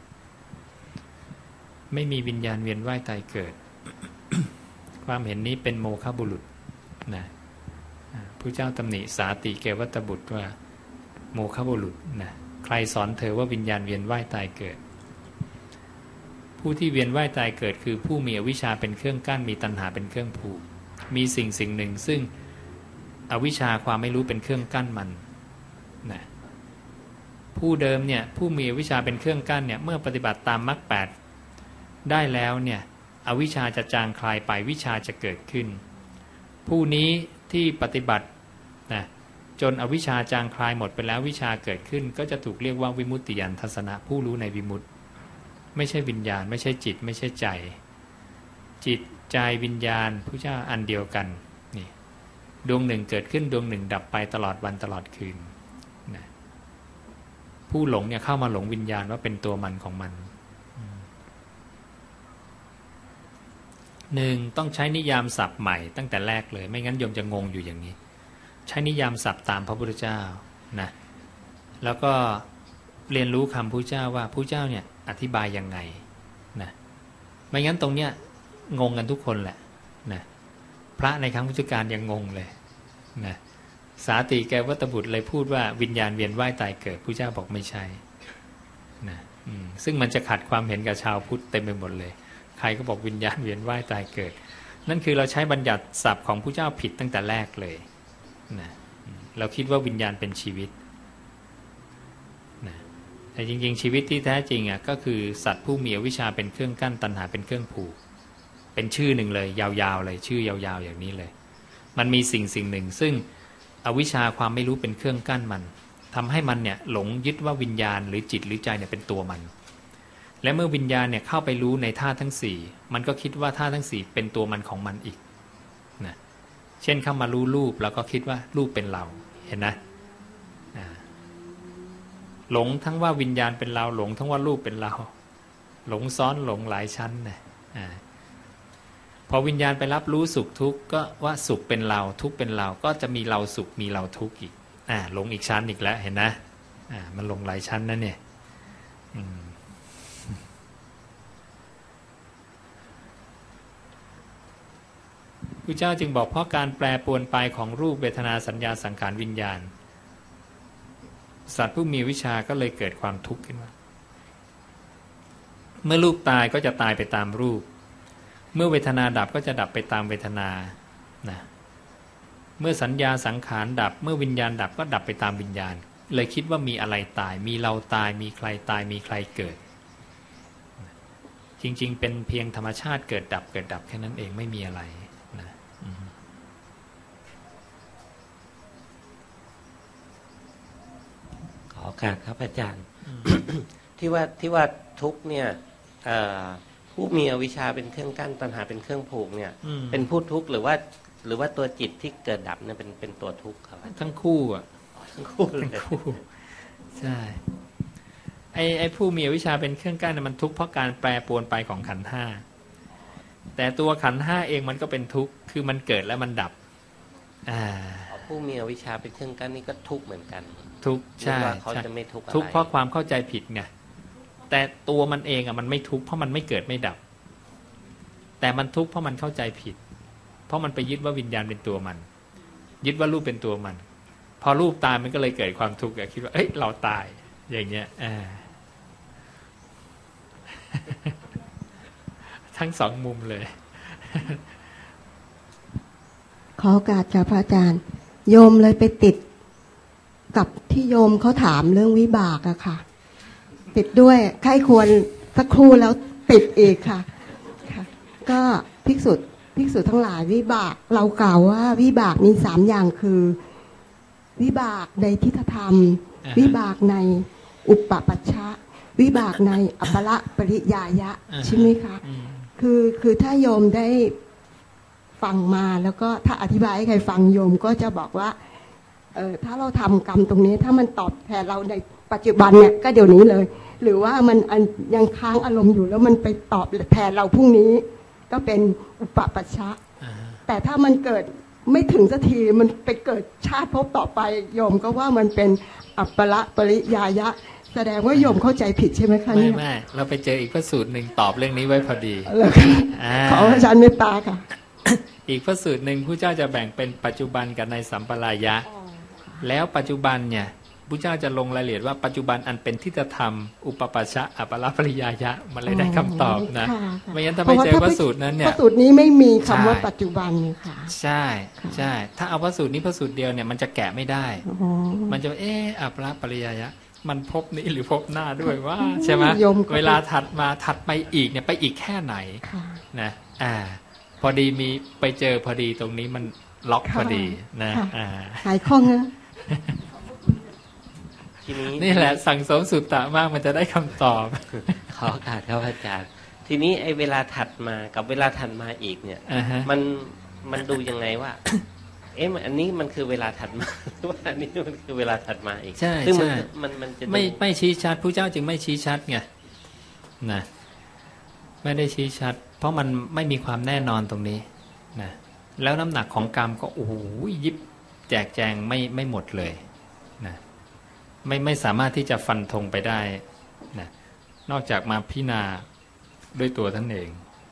[SPEAKER 2] วิญญาณเวียนว่ายตายเกิด ความเห็นนี้เป็นโมฆะบุรุษนะพระเจ้าตำหนิสาติเกวัตบุตรว่าโมฆะบุรุษนะใครสอนเธอว่าวิญญาณเวียนว่ายตายเกิดผู้ที่เวียนว่ายตายเกิดคือผู้มีอวิชชาเป็นเครื่องกั้นมีตัณหาเป็นเครื่องผูกมีสิ่งหนึ่งซึ่งอวิชชาความไม่รู้เป็นเครื่องกั้นมันนะผู้เดิมเนี่ยผู้มีอวิชชาเป็นเครื่องกั้นเนี่ยเมื่อปฏิบัติตามมรรค8ได้แล้วเนี่ยอวิชชาจะจางคลายไปวิชาจะเกิดขึ้นผู้นี้ที่ปฏิบัตินะจนอวิชชาจางคลายหมดไปแล้ววิชาเกิดขึ้นก็จะถูกเรียกว่าวิมุตติญาณทัศนะผู้รู้ในวิมุตติไม่ใช่วิญญาณไม่ใช่จิตไม่ใช่ใจจิตใจวิญญาณพระเจ้าอันเดียวกันนี่ดวงหนึ่งเกิดขึ้นดวงหนึ่งดับไปตลอดวันตลอดคืนนะผู้หลงเนี่ยเข้ามาหลงวิญญาณว่าเป็นตัวมันของมันหนึ่งต้องใช้นิยามศัพท์ใหม่ตั้งแต่แรกเลยไม่งั้นโยมจะงงอยู่อย่างนี้ใช้นิยามศัพท์ตามพระพุทธเจ้านะแล้วก็เรียนรู้คำพระเจ้าว่าพระเจ้าเนี่ยอธิบายยังไงนะไม่งั้นตรงเนี้ยงงกันทุกคนแหละนะพระในครั้งพุทธกาลยังงงเลยนะสาติแกวัตบุตรเลยพูดว่าวิญญาณเวียนว่ายตายเกิดพระเจ้าบอกไม่ใช่นะซึ่งมันจะขัดความเห็นกับชาวพุทธเต็มไปหมดเลยใครก็บอกวิญญาณเวียนว่ายตายเกิดนั่นคือเราใช้บัญญัติศัพท์ของพระเจ้าผิดตั้งแต่แรกเลยนะเราคิดว่าวิญญาณเป็นชีวิตนะแต่จริงๆชีวิตที่แท้จริงอ่ะก็คือสัตว์ผู้มีอวิชชาเป็นเครื่องกั้นตัณหาเป็นเครื่องผูกเป็นชื่อหนึ่งเลยยาวๆเลยชื่อยาวๆอย่างนี้เลยมันมีสิ่งหนึ่งซึ่งอวิชชาความไม่รู้เป็นเครื่องกั้นมันทำให้มันเนี่ยหลงยึดว่าวิญญาณหรือจิตหรือใจเนี่ยเป็นตัวมันและเมื่อวิญญาณเนี่ยเข้าไปรู้ในธาตุทั้งสี่มันก็คิดว่าธาตุทั้งสี่เป็นตัวมันของมันอีกนะเช่นเข้ามารู้รูปแล้วก็คิดว่ารูปเป็นเราเห็นนะหลงทั้งว่าวิญญาณเป็นเราหลงทั้งว่ารูปเป็นเราหลงซ้อนหลงหลายชั้นนะพอวิญญาณไปรับรู้สุขทุกข์ก็ว่าสุขเป็นเราทุกข์เป็นเราก็จะมีเราสุขมีเราทุกข์อีกหลงอีกชั้นอีกแล้วเห็นนะมันหลงหลายชั้นนั่นเนี่ยพระเจ้าจึงบอกเพราะการแปรปรวนไปของรูปเวทนาสัญญาสังขารวิญญาณสัตว์ผู้มีวิชาก็เลยเกิดความทุกข์ขึ้นมาเมื่อรูปตายก็จะตายไปตามรูปเมื่อเวทนาดับก็จะดับไปตามเวทนานะเมื่อสัญญาสังขารดับเมื่อวิญญาณดับก็ดับไปตามวิญญาณเลยคิดว่ามีอะไรตายมีเราตายมีใครตายมีใครเกิดจริงๆเป็นเพียงธรรมชาติเกิดดับเกิดดับแค่นั้นเองไม่มีอะไรนะ
[SPEAKER 3] ขอโอกาสครับอาจารย์ ที่ว่าทุกเนี่ยผู้มีอวิชชาเป็นเครื่องกั้นตัณหาเป็นเครื่องผูกเนี่ยเป็นผู้ทุกข์หรือว่าหรือว่าตัวจิตที่เกิดดับเนี่ยเป็นตัวทุกข์ครับ
[SPEAKER 2] ทั้งคู่อ่ะ
[SPEAKER 3] ทั้งคู่เลย
[SPEAKER 2] ใช่ไอ้ผู้มีอวิชชาเป็นเครื่องกั้นมันทุกข์เพราะการแปรปรวนไปของขันธ์ห้าแต่ตัวขันธ์ห้าเองมันก็เป็นทุกข์คือมันเกิดแล้วมันดับ
[SPEAKER 3] ผู้มีอวิชชาเป็นเครื่องกั้นนี่ก็ทุกข์เหมือนกัน
[SPEAKER 2] ทุกข์ใช่
[SPEAKER 3] เขาจะไม่ทุกข์อะไร
[SPEAKER 2] ทุกข์เพราะความเข้าใจผิดไงแต่ตัวมันเองอ่ะมันไม่ทุกข์เพราะมันไม่เกิดไม่ดับแต่มันทุกข์เพราะมันเข้าใจผิดเพราะมันไปยึดว่าวิญญาณเป็นตัวมันยึดว่ารูปเป็นตัวมันพอรูปตายมันก็เลยเกิดความทุกข์คิดว่าเอ้ยเราตายอย่างเงี้ยทั้งสองมุมเลย
[SPEAKER 7] ขอโอกาสค่ะพระอาจารย์โยมเลยไปติดกับที่โยมเขาถามเรื่องวิบากอะค่ะติดด้วยใครควรสักครู่แล้วติดอีกค่ะก็ภิกษุทั้งหลายวิบากเรากล่าวว่าวิบากมี3อย่างคือวิบากในทิฏฐธรรมวิบากในอุปปัชชะวิบากในอัปปละปริยายะใช่ไหมคะคือถ้าโยมได้ฟังมาแล้วก็ถ้าอธิบายให้ใครฟังโยมก็จะบอกว่าถ้าเราทำกรรมตรงนี้ถ้ามันตอบแทนเราในปัจจุบันเนี่ยก็เดี๋ยวนี้เลยหรือว่ามันยังค้างอารมณ์อยู่แล้วมันไปตอบแทนเราพรุ่งนี้ก็เป็นอุปปัชชะแต่ถ้ามันเกิดไม่ถึงสักทีมันไปเกิดชาติภพต่อไปโยมก็ว่ามันเป็นอัปปละปริยายะแสดงว่าโยมเข้าใจผิดใช่ไหมคะเนี่ย
[SPEAKER 2] ไม่เราไปเจออีกพระสูตรหนึ่งตอบเรื่องนี้ไว้พอดี
[SPEAKER 7] ขออาจารย์เมตตาค่ะ
[SPEAKER 2] อีกพระสูตรหนึ่งผู้เจ้าจะแบ่งเป็นปัจจุบันกับในสัมปรายะแล้วปัจจุบันเนี่ยพระเจ้าจะลงรายละเอียดว่าปัจจุบันอันเป็นทิฏฐธรรมอุปปัชชะอัปปละปริยายะมันเลยได้คำตอบนะไม่งั้นถ้าไม่เจอพระสูตรนั้นเนี่ย
[SPEAKER 7] พระสูตรนี้ไม่มีคำว่าปัจจุบันค่ะ
[SPEAKER 2] ใช่ถ้าเอาพระสูตรนี้พระสูตรเดียวเนี่ยมันจะแกะไม่ได้มันจะอัปปละปริยายะมันพบนี้หรือพบหน้าด้วยว่าใช่ไหมเวลาถัดไปอีกเนี่ยไปอีกแค่ไหนนะพอดีมีไปเจอพอดีตรงนี้มันล็อกพอดีนะ
[SPEAKER 7] หายคล่องนะ
[SPEAKER 2] นี่แหละสั่งสมสุตตะมากมันจะได้คำตอบ
[SPEAKER 3] ขอโอกาสครับอาจารย์ทีนี้ไอ้เวลาถัดมากับเวลาถัดมาอีกเนี่ยมันดูยังไงว่าอันนี้มันคือเวลาถัดมาว่าอันนี้มันคือเวลาถัดมาอีก
[SPEAKER 2] ใช่
[SPEAKER 3] ซึ่ง
[SPEAKER 2] มันจะไม่ชี้ชัดผู้เจ้าจึงไม่ชี้ชัดไงนะไม่ได้ชี้ชัดเพราะมันไม่มีความแน่นอนตรงนี้นะแล้วน้ำหนักของกรรมก็โอ้โหยิบแจกแจงไม่หมดเลยนะไม่สามารถที่จะฟันธงไปได้นะนอกจากมาพิจารณาด้วยตัวท่านเอง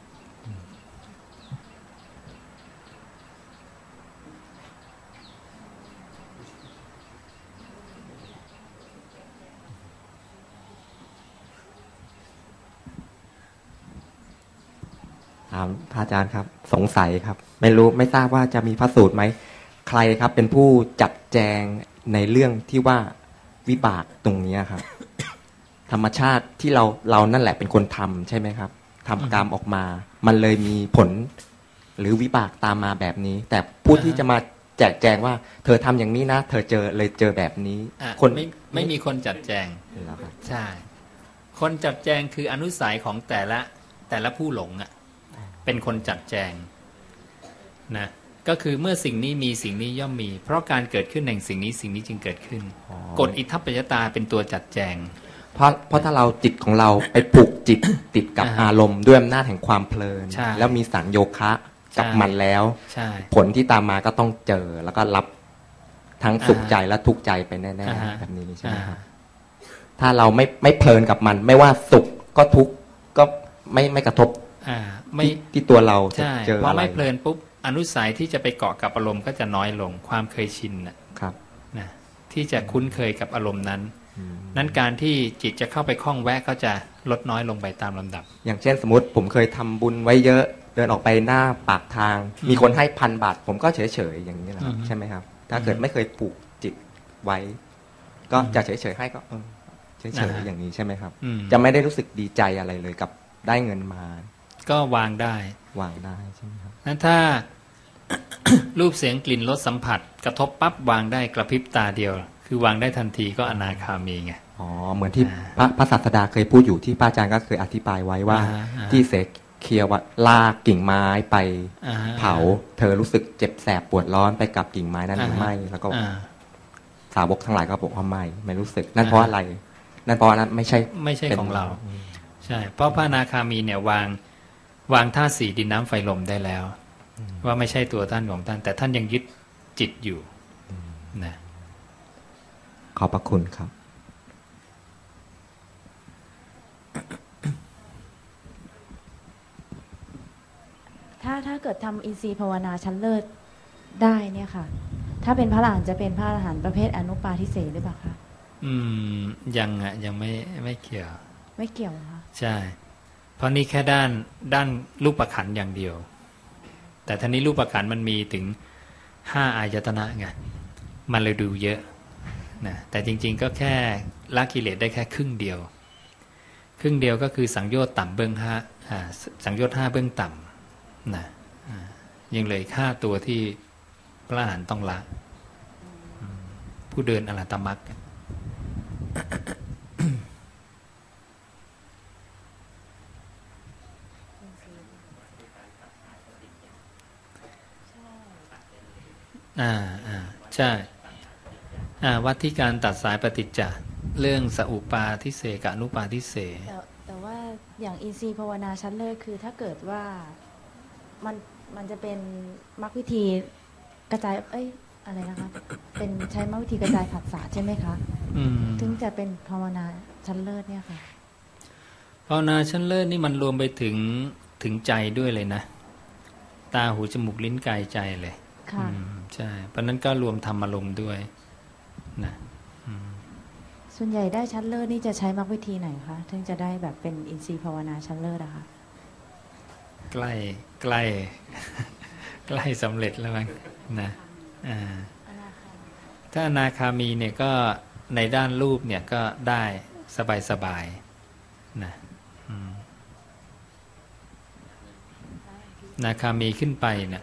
[SPEAKER 5] พระอาจารย์ครับสงสัยครับไม่ทราบว่าจะมีพระสูตรไหมใครครับเป็นผู้จัดแจงในเรื่องที่ว่าวิบากตรงนี้ครับ ธรรมชาติที่เรานั่นแหละเป็นคนทำใช่ไหมครับทำกรรมออกมามันเลยมีผลหรือวิบากตามมาแบบนี้แต่ผู้ที่จะมาแจกแจงว่าเธอทำอย่างนี้นะเธอเจอแบบนี้
[SPEAKER 2] คนไม่มีคนจัดแจงใช่คนจัดแจงคืออนุสัยของแต่ละผู้หลงเป็นคนจัดแจงนะก็คือเมื่อสิ่งนี้มีสิ่งนี้ย่อมมีเพราะการเกิดขึ้นแห่งสิ่งนี้จึงเกิดขึ้นกฎอิทัปปัจจตาเป็นตัวจัดแจง
[SPEAKER 5] เพราะถ้าเราจิตของเราไปผูกจิตติดกับอารมณ์ด้วยอำนาจแห่งความเพลินแล้วมีสังโยคะกับมันแล้วผลที่ตามมาก็ต้องเจอแล้วก็รับทั้งสุขใจและทุกข์ใจไปแน่ๆแบบนี้ใช่ไหมครับถ้าเราไม่เพลินกับมันไม่ว่าสุขก็ทุกข์ก็ไม่กระทบที่ตัวเราจะเจออะไรพอ
[SPEAKER 2] ไม่เพลินปุ๊บอนุสัยที่จะไปเกาะกับอารมณ์ก็จะน้อยลงความเคยชินนะครับนะที่จะคุ้นเคยกับอารมณ์นั้นการที่จิตจะเข้าไปคล้องแวะก็จะลดน้อยลงไปตามลำดับ
[SPEAKER 5] อย่างเช่นสมมติผมเคยทำบุญไว้เยอะเดินออกไปหน้าปากทางมีคนให้1,000 บาทผมก็เฉยๆอย่างนี้แหละใช่ไหมครับถ้าเกิดไม่เคยผูกจิตไว้ก็จะเฉยๆให้ก็เฉยๆอย่างนี้ใช่ไหมครับจะไม่ได้รู้สึกดีใจอะไรเลยกับได้เงินมา
[SPEAKER 2] ก็วางได้
[SPEAKER 5] ใช่ไหมครับ
[SPEAKER 2] นั้นถ้า รูปเสียงกลิ่นรสสัมผัสกระทบปั๊บวางได้กระพริบตาเดียวคือวางได้ทันทีก็อนาคามีไง
[SPEAKER 5] เหมือนที่พระศาสดาเคยพูดอยู่ที่พระอาจารย์ก็เคยอธิบายไว้ว่าที่เสเคลียร์ว่าลากกิ่งไม้ไปเผาเธอรู้สึกเจ็บแสบปวดร้อนไปกับกิ่งไม้นั้นหรือไม่แล้วก็สาวกทั้งหลายก็บอกว่าไม่รู้สึกนั่นเพราะอะไรนั่นเพราะนั้นไม่ใช่
[SPEAKER 2] ของเราใช่เพราะพระอนาคามีเนี่ยวางธาตุสี่ดินน้ำไฟลมได้แล้วว่าไม่ใช่ตัวท่านของท่านแต่ท่านยังยึดจิตอยู่นะ
[SPEAKER 5] ขอบพระคุณครับ
[SPEAKER 1] ถ้าเกิดทำอินทรีย์ภาวนาชั้นเลิศได้เนี่ยค่ะถ้าเป็นพระอรหันต์จะเป็นพระอรหันต์ประเภทอนุปาทิเสสหรือเปล่าคะ
[SPEAKER 2] ยังไม่เกี่ยว
[SPEAKER 1] ไม่เกี่ยวค่ะ
[SPEAKER 2] ใช่เพราะนี่แค่ด้านรูปขันธ์อย่างเดียวแต่ทีนี้รูปขันธ์มันมีถึง5 อายตนะไงมันเลยดูเยอะนะแต่จริงๆก็แค่ละกิเลสได้แค่ครึ่งเดียวก็คือสังโยชน์ต่ำเบื้องสังโยชน์5เบื้องต่ำนะยังเหลือ5ตัวที่พระอรหันต์ต้องละผู้เดินอรหัตมรรคใช่วัดที่การตัดสายปฏิจจ์เรื่องสอุปาทิเสกอนุปาทิเส
[SPEAKER 1] แต่ว่าอย่างอินทรีย์ภาวนาชั้นเลิศคือถ้าเกิดว่ามันจะเป็นมรรควิธีกระจายอะไรนะคะเป็นใช้มรรควิธีกระจายผัสสะใช่ไหมคะถึงจะเป็นภาวนาชั้นเลิศเนี่ยค่ะ
[SPEAKER 2] ภาวนาชั้นเลิศนี่มันรวมไปถึงใจด้วยเลยนะตาหูจมูกลิ้นกายใจเลย
[SPEAKER 1] ค่ะ
[SPEAKER 2] ใช่เพราะนั้นก็รวมธรรมอารมณ์ด้วยนะ
[SPEAKER 1] ส่วนใหญ่ได้ชั้นเลิศนี่จะใช้มรรควิธีไหนคะถึงจะได้แบบเป็นอินทรีย์ภาวนาชั้นเลิศอะคะ
[SPEAKER 2] ใกล้สำเร็จแล้วมั้งนะถ้าอนาคามีเนี่ยก็ในด้านรูปเนี่ยก็ได้สบายนะอนาคามีขึ้นไปเนี่ย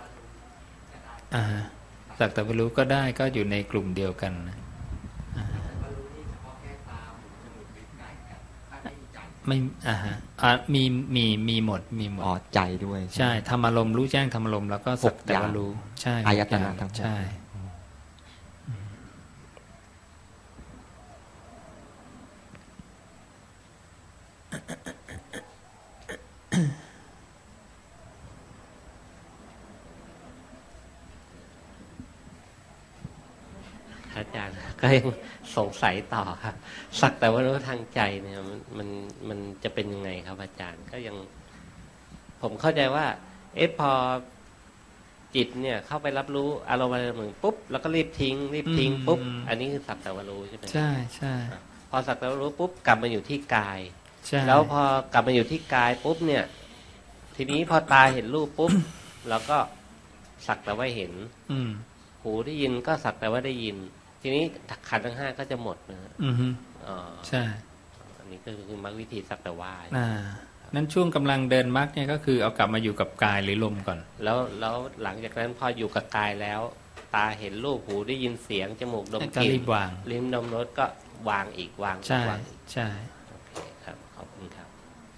[SPEAKER 2] สักแต่ว่ารู้ก็ได้ก็อยู่ในกลุ่มเดียวกันนะไม่มีหมด
[SPEAKER 5] ใจด้วย
[SPEAKER 2] ใช่ธรรมารมณ์รู้แจ้งธรรมารมณ์แล้วก็สักแต่ว่ารู้ใช่
[SPEAKER 5] อายตนะทั้งหมด
[SPEAKER 2] ใช่
[SPEAKER 3] อาจารย์ก็ยังสงสัยต่อครับสักแต่ว่ารู้ทางใจเนี่ยมันจะเป็นยังไงครับอาจารย์ก็ยังผมเข้าใจว่าพอจิตเนี่ยเข้าไปรับรู้อารมณ์อะไรหนึ่งปุ๊บแล้วก็รีบทิ้งปุ๊บอันนี้คือสักแต่ว่ารู้ใช่ไหม
[SPEAKER 2] ใช่ใช่
[SPEAKER 3] พอสักแต่ว่ารู้ปุ๊บกลับมาอยู่ที่กายแล้วพอกลับมาอยู่ที่กายปุ๊บเนี่ยทีนี้พอตาเห็นรูปปุ๊บแล้วก็สักแต่ว่าเห็นหูได้ยินก็สักแต่ว่าได้ยินทีนี้ขันธ์ทั้ง5ก็จะหมดนะ
[SPEAKER 2] ใช่
[SPEAKER 3] อันนี้ก็คือมรรควิธีสักแต่ว่า
[SPEAKER 2] นั้นช่วงกำลังเดินมรรคเนี่ยก็คือเอากลับมาอยู่กับกายหรือลมก่อน
[SPEAKER 3] แล้วหลังจากนั้นพออยู่กับกายแล้วตาเห็นรูปหูได้ยินเสียงจมูกดมกลิ่นลิ้มดมรสก็วางอีกวาง
[SPEAKER 2] ใช่ใช่
[SPEAKER 3] ครับขอบคุณครับ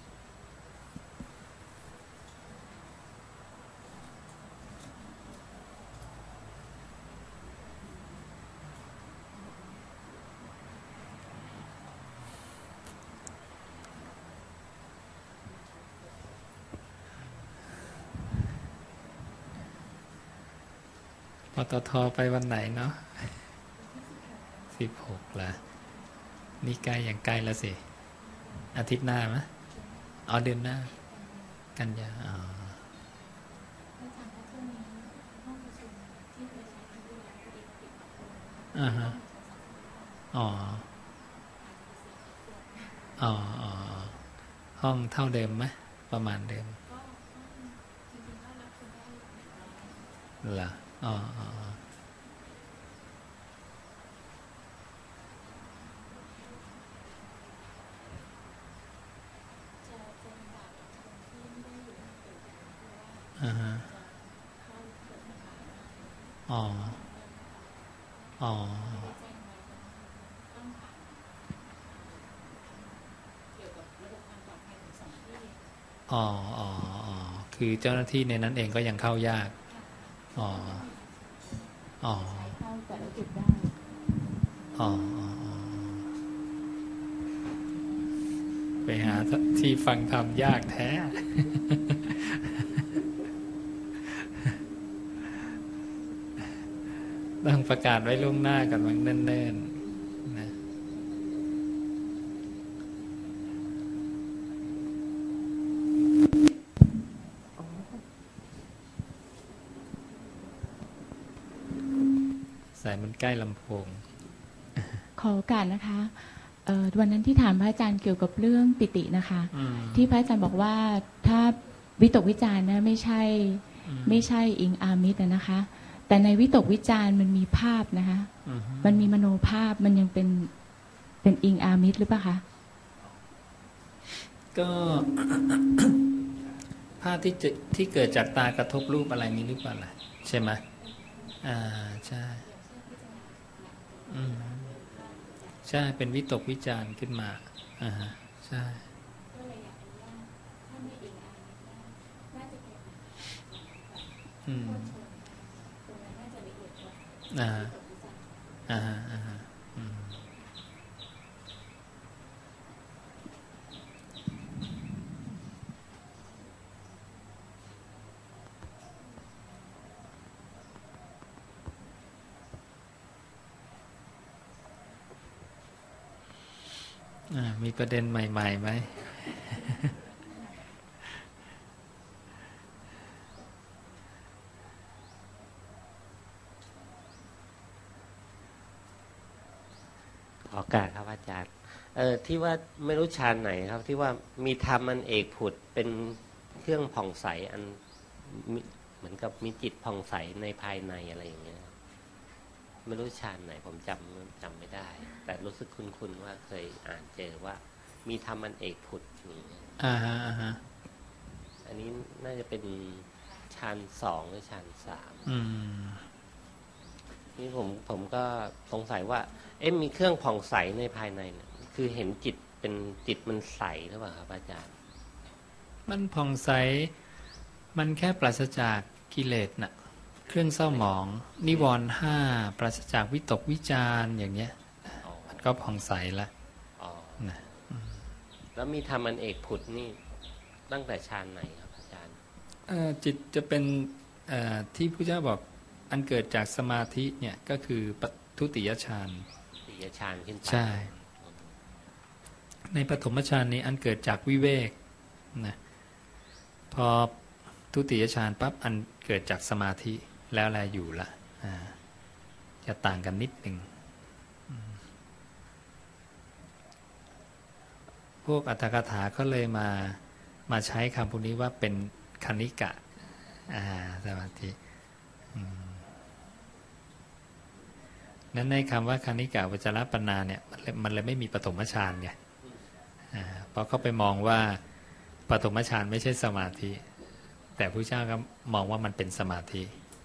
[SPEAKER 2] ปตท.ไปวันไหนเนาะ16ละนี่ใกล้อย่างใกล้แล้วสิอาทิตย์หน้ามั้ยเดือนหน้ากันยาห้องเท่าเดิมไหมประมาณเดิมเหรอคือเจ้าหน้าที่ในนั้นเองก็ยังเข้ายากอ๋อ
[SPEAKER 1] เข้าแต่ละจุดได้
[SPEAKER 2] ไปหาที่ฟังธรรมยากแท้ ต้องประกาศไว้ล่วงหน้ากันไว้เนิ่นๆนะสายมันใกล้ลำโพง
[SPEAKER 1] ขอโอกาสนะคะวันนั้นที่ถามพระอาจารย์เกี่ยวกับเรื่องปิตินะคะที่พระอาจารย์บอกว่าถ้าวิตกวิจารณ์นะไม่ใช่อิงอามิตรนะคะแต่ในวิตกวิจารณ์มันมีภาพนะคะมันมีมโนภาพมันยังเป็นอิงอามิตรหรือเปล่าคะ
[SPEAKER 2] ก็ ภาพที่เกิดจากตากระทบรูปอะไรนี้หรือเปล่าล่ะใช่ไหมใช่ใช่เป็นวิตกวิจารณ์ขึ้นมาใช่มีประเด็นใหม่ๆไหม
[SPEAKER 3] ขอโอกาสครับอาจารย์ที่ว่าไม่รู้ฌานไหนครับที่ว่ามีธรรมอันเอกผุดเป็นเครื่องผ่องใสอันเหมือนกับมีจิตผ่องใสในภายในอะไรอย่างเงี้ยไม่รู้ฌานไหนผมจำไม่ได้แต่รู้สึกคุ้นๆว่าเคยอ่านเจอว่ามีธรรมอันเอกผุดนี่อันนี้น่าจะเป็นฌาน2หรือฌาน3นี่ผมก็สงสัยว่ามีเครื่องผ่องใสในภายในเนี่ยคือเห็นจิตเป็นจิตมันใสหรือเปล่าครับอาจารย์
[SPEAKER 2] มันผ่องใสมันแค่ปราศจากกิเลสน่ะเครื่องเศร้าหมองนิวรณ์5ปราศจากวิตกวิจารอย่างเงี้ยมันก็ผ่องใสแล้วนะ
[SPEAKER 3] แล้วมีธรรมอันเอกผุดนี่ตั้งแต่ฌานไหนครับอาจารย์
[SPEAKER 2] จิตจะเป็นที่พระเจ้าบอกอันเกิดจากสมาธิเนี่ยก็คือทุติยฌาน
[SPEAKER 3] ขึ้นไป
[SPEAKER 2] ใช่ในปฐมฌานนี้อันเกิดจากวิเวกนะพอทุติยฌานปั๊บอันเกิดจากสมาธิแล้วอะไรอยู่ละจะต่างกันนิดหนึ่งพวกอัตถกถาเขาเลยมาใช้คำพวกนี้ว่าเป็นคณิกะสมาธินั้นในคำว่าคณิกะวัจรปันนาเนี่ยมันเลยไม่มีปฐมฌานไงเพราะเขาไปมองว่าปฐมฌานไม่ใช่สมาธิแต่พระเจ้าก็มองว่ามันเป็นสมาธิ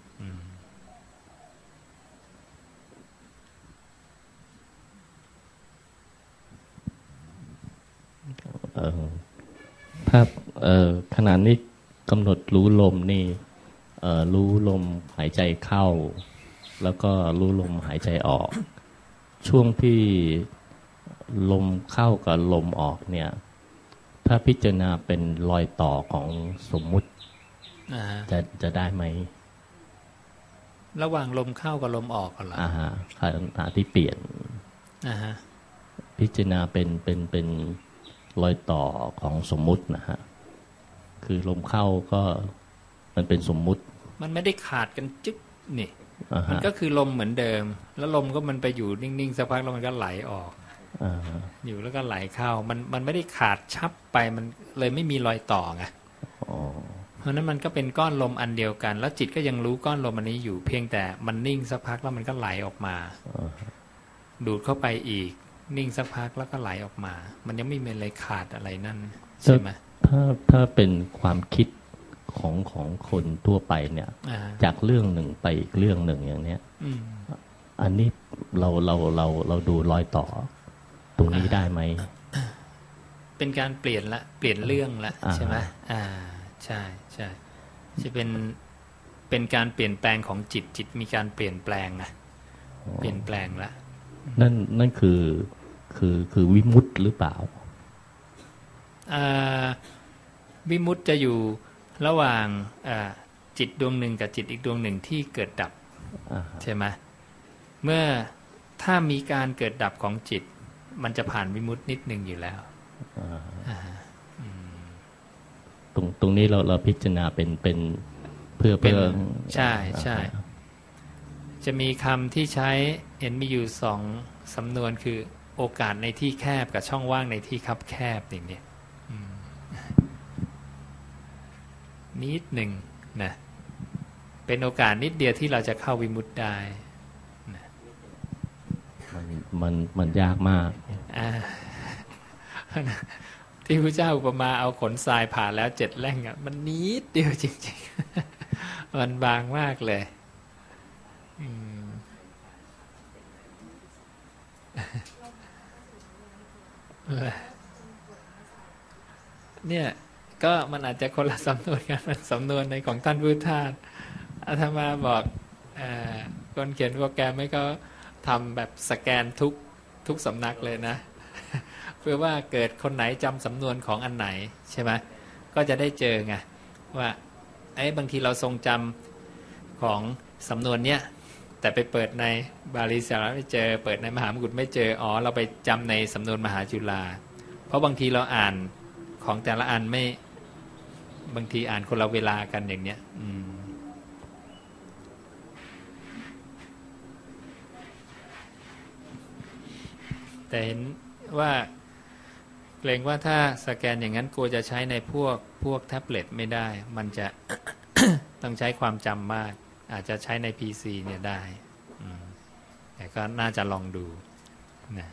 [SPEAKER 8] ถ้าขณะนี้กำหนดรู้ลมนี่รู้ลมหายใจเข้าแล้วก็รู้ลมหายใจออกช่วงที่ลมเข้ากับลมออกเนี่ยถ้าพิจารณาเป็นรอยต่อของสมมุติจะได้ไหม
[SPEAKER 2] ระหว่างลมเข้ากับลมออกกันเหรอ
[SPEAKER 8] ขณะที่เปลี่ยนพิจารณาเป็นรอยต่อของสมมุตินะฮะคือลมเข้าก็มันเป็นสมมุติ
[SPEAKER 2] มันไม่ได้ขาดกันจึ๊กนี่มันก็คือลมเหมือนเดิมแล้วลมก็มันไปอยู่นิ่งๆสักพักแล้วมันก็ไหลออกอยู่แล้วก็ไหลเข้ามันไม่ได้ขาดชับไปมันเลยไม่มีรอยต่อไงเพราะนั้นมันก็เป็นก้อนลมอันเดียวกันแล้วจิตก็ยังรู้ก้อนลมอันนี้อยู่เพียงแต่มันนิ่งสักพักแล้วมันก็ไหลออกมาดูดเข้าไปอีกนิ่งสักพักแล้วก็ไหลออกมามันยังไม่มีอะไรขาดอะไรนั่นใช่ไหม
[SPEAKER 8] ถ้าเป็นความคิดของคนทั่วไปเนี่ยจากเรื่องหนึ่งไปอีกเรื่องหนึ่งอย่างเนี้ยอันนี้เราดูรอยต่อตรงนี้ได้ไหม
[SPEAKER 2] เป็นการเปลี่ยนเรื่องละใช่ไหมใช่จะเป็นการเปลี่ยนแปลงของจิตจิตมีการเปลี่ยนแปลงนะเปลี่ยนแปลงละ
[SPEAKER 8] นั่นคือวิมุตติหรือเปล่า
[SPEAKER 2] วิมุตติจะอยู่ระหว่างจิตดวงหนึ่งกับจิตอีกดวงหนึ่งที่เกิดดับใช่ไหมเมื่อถ้ามีการเกิดดับของจิตมันจะผ่านวิมุตตินิดนึงอยู่แล้ว
[SPEAKER 8] ตรงนี้เราพิจารณาเป็นเพื่อ
[SPEAKER 2] ใช่ใช่จะมีคำที่ใช้เห็นมีอยู่สองสำนวนคือโอกาสในที่แคบกับช่องว่างในที่คับแคบอย่างนี้นิดหนึ่งนะเป็นโอกาสนิดเดียวที่เราจะเข้าวิมุตติได้นะ
[SPEAKER 8] มันยากมาก
[SPEAKER 2] ที่พระเจ้าอุปมาเอาขนทรายผ่าแล้ว7แล่งอ่ะมันนิดเดียวจริงๆมันบางมากเลยเนี่ยก็มันอาจจะคนละสำนวนกันมันสำนวนในของท่านพุทธทาสอาตมาบอกคนเขียนโปรแกรมให้เขาทำแบบสแกนทุกสำนักเลยนะเพื่อว่าเกิดคนไหนจำสำนวนของอันไหนใช่ไหมก็จะได้เจอไงว่าบางทีเราทรงจำของสำนวนเนี้ยแต่ไปเปิดในบาลีสาระไม่เจอเปิดในมหามกุฏไม่เจอเราไปจำในสำนวนมหาจุฬาเพราะบางทีเราอ่านของแต่ละอันไม่บางทีอ่านคนละเวลากันอย่างเนี้ยแต่เห็นว่าเกรงว่าถ้าสแกนอย่างนั้นกลัวจะใช้ในพวกแท็บเล็ตไม่ได้มันจะ ต้องใช้ความจำมากอาจจะใช้ใน PC เนี่ยได้แต่ก็น่าจะลองดูนะ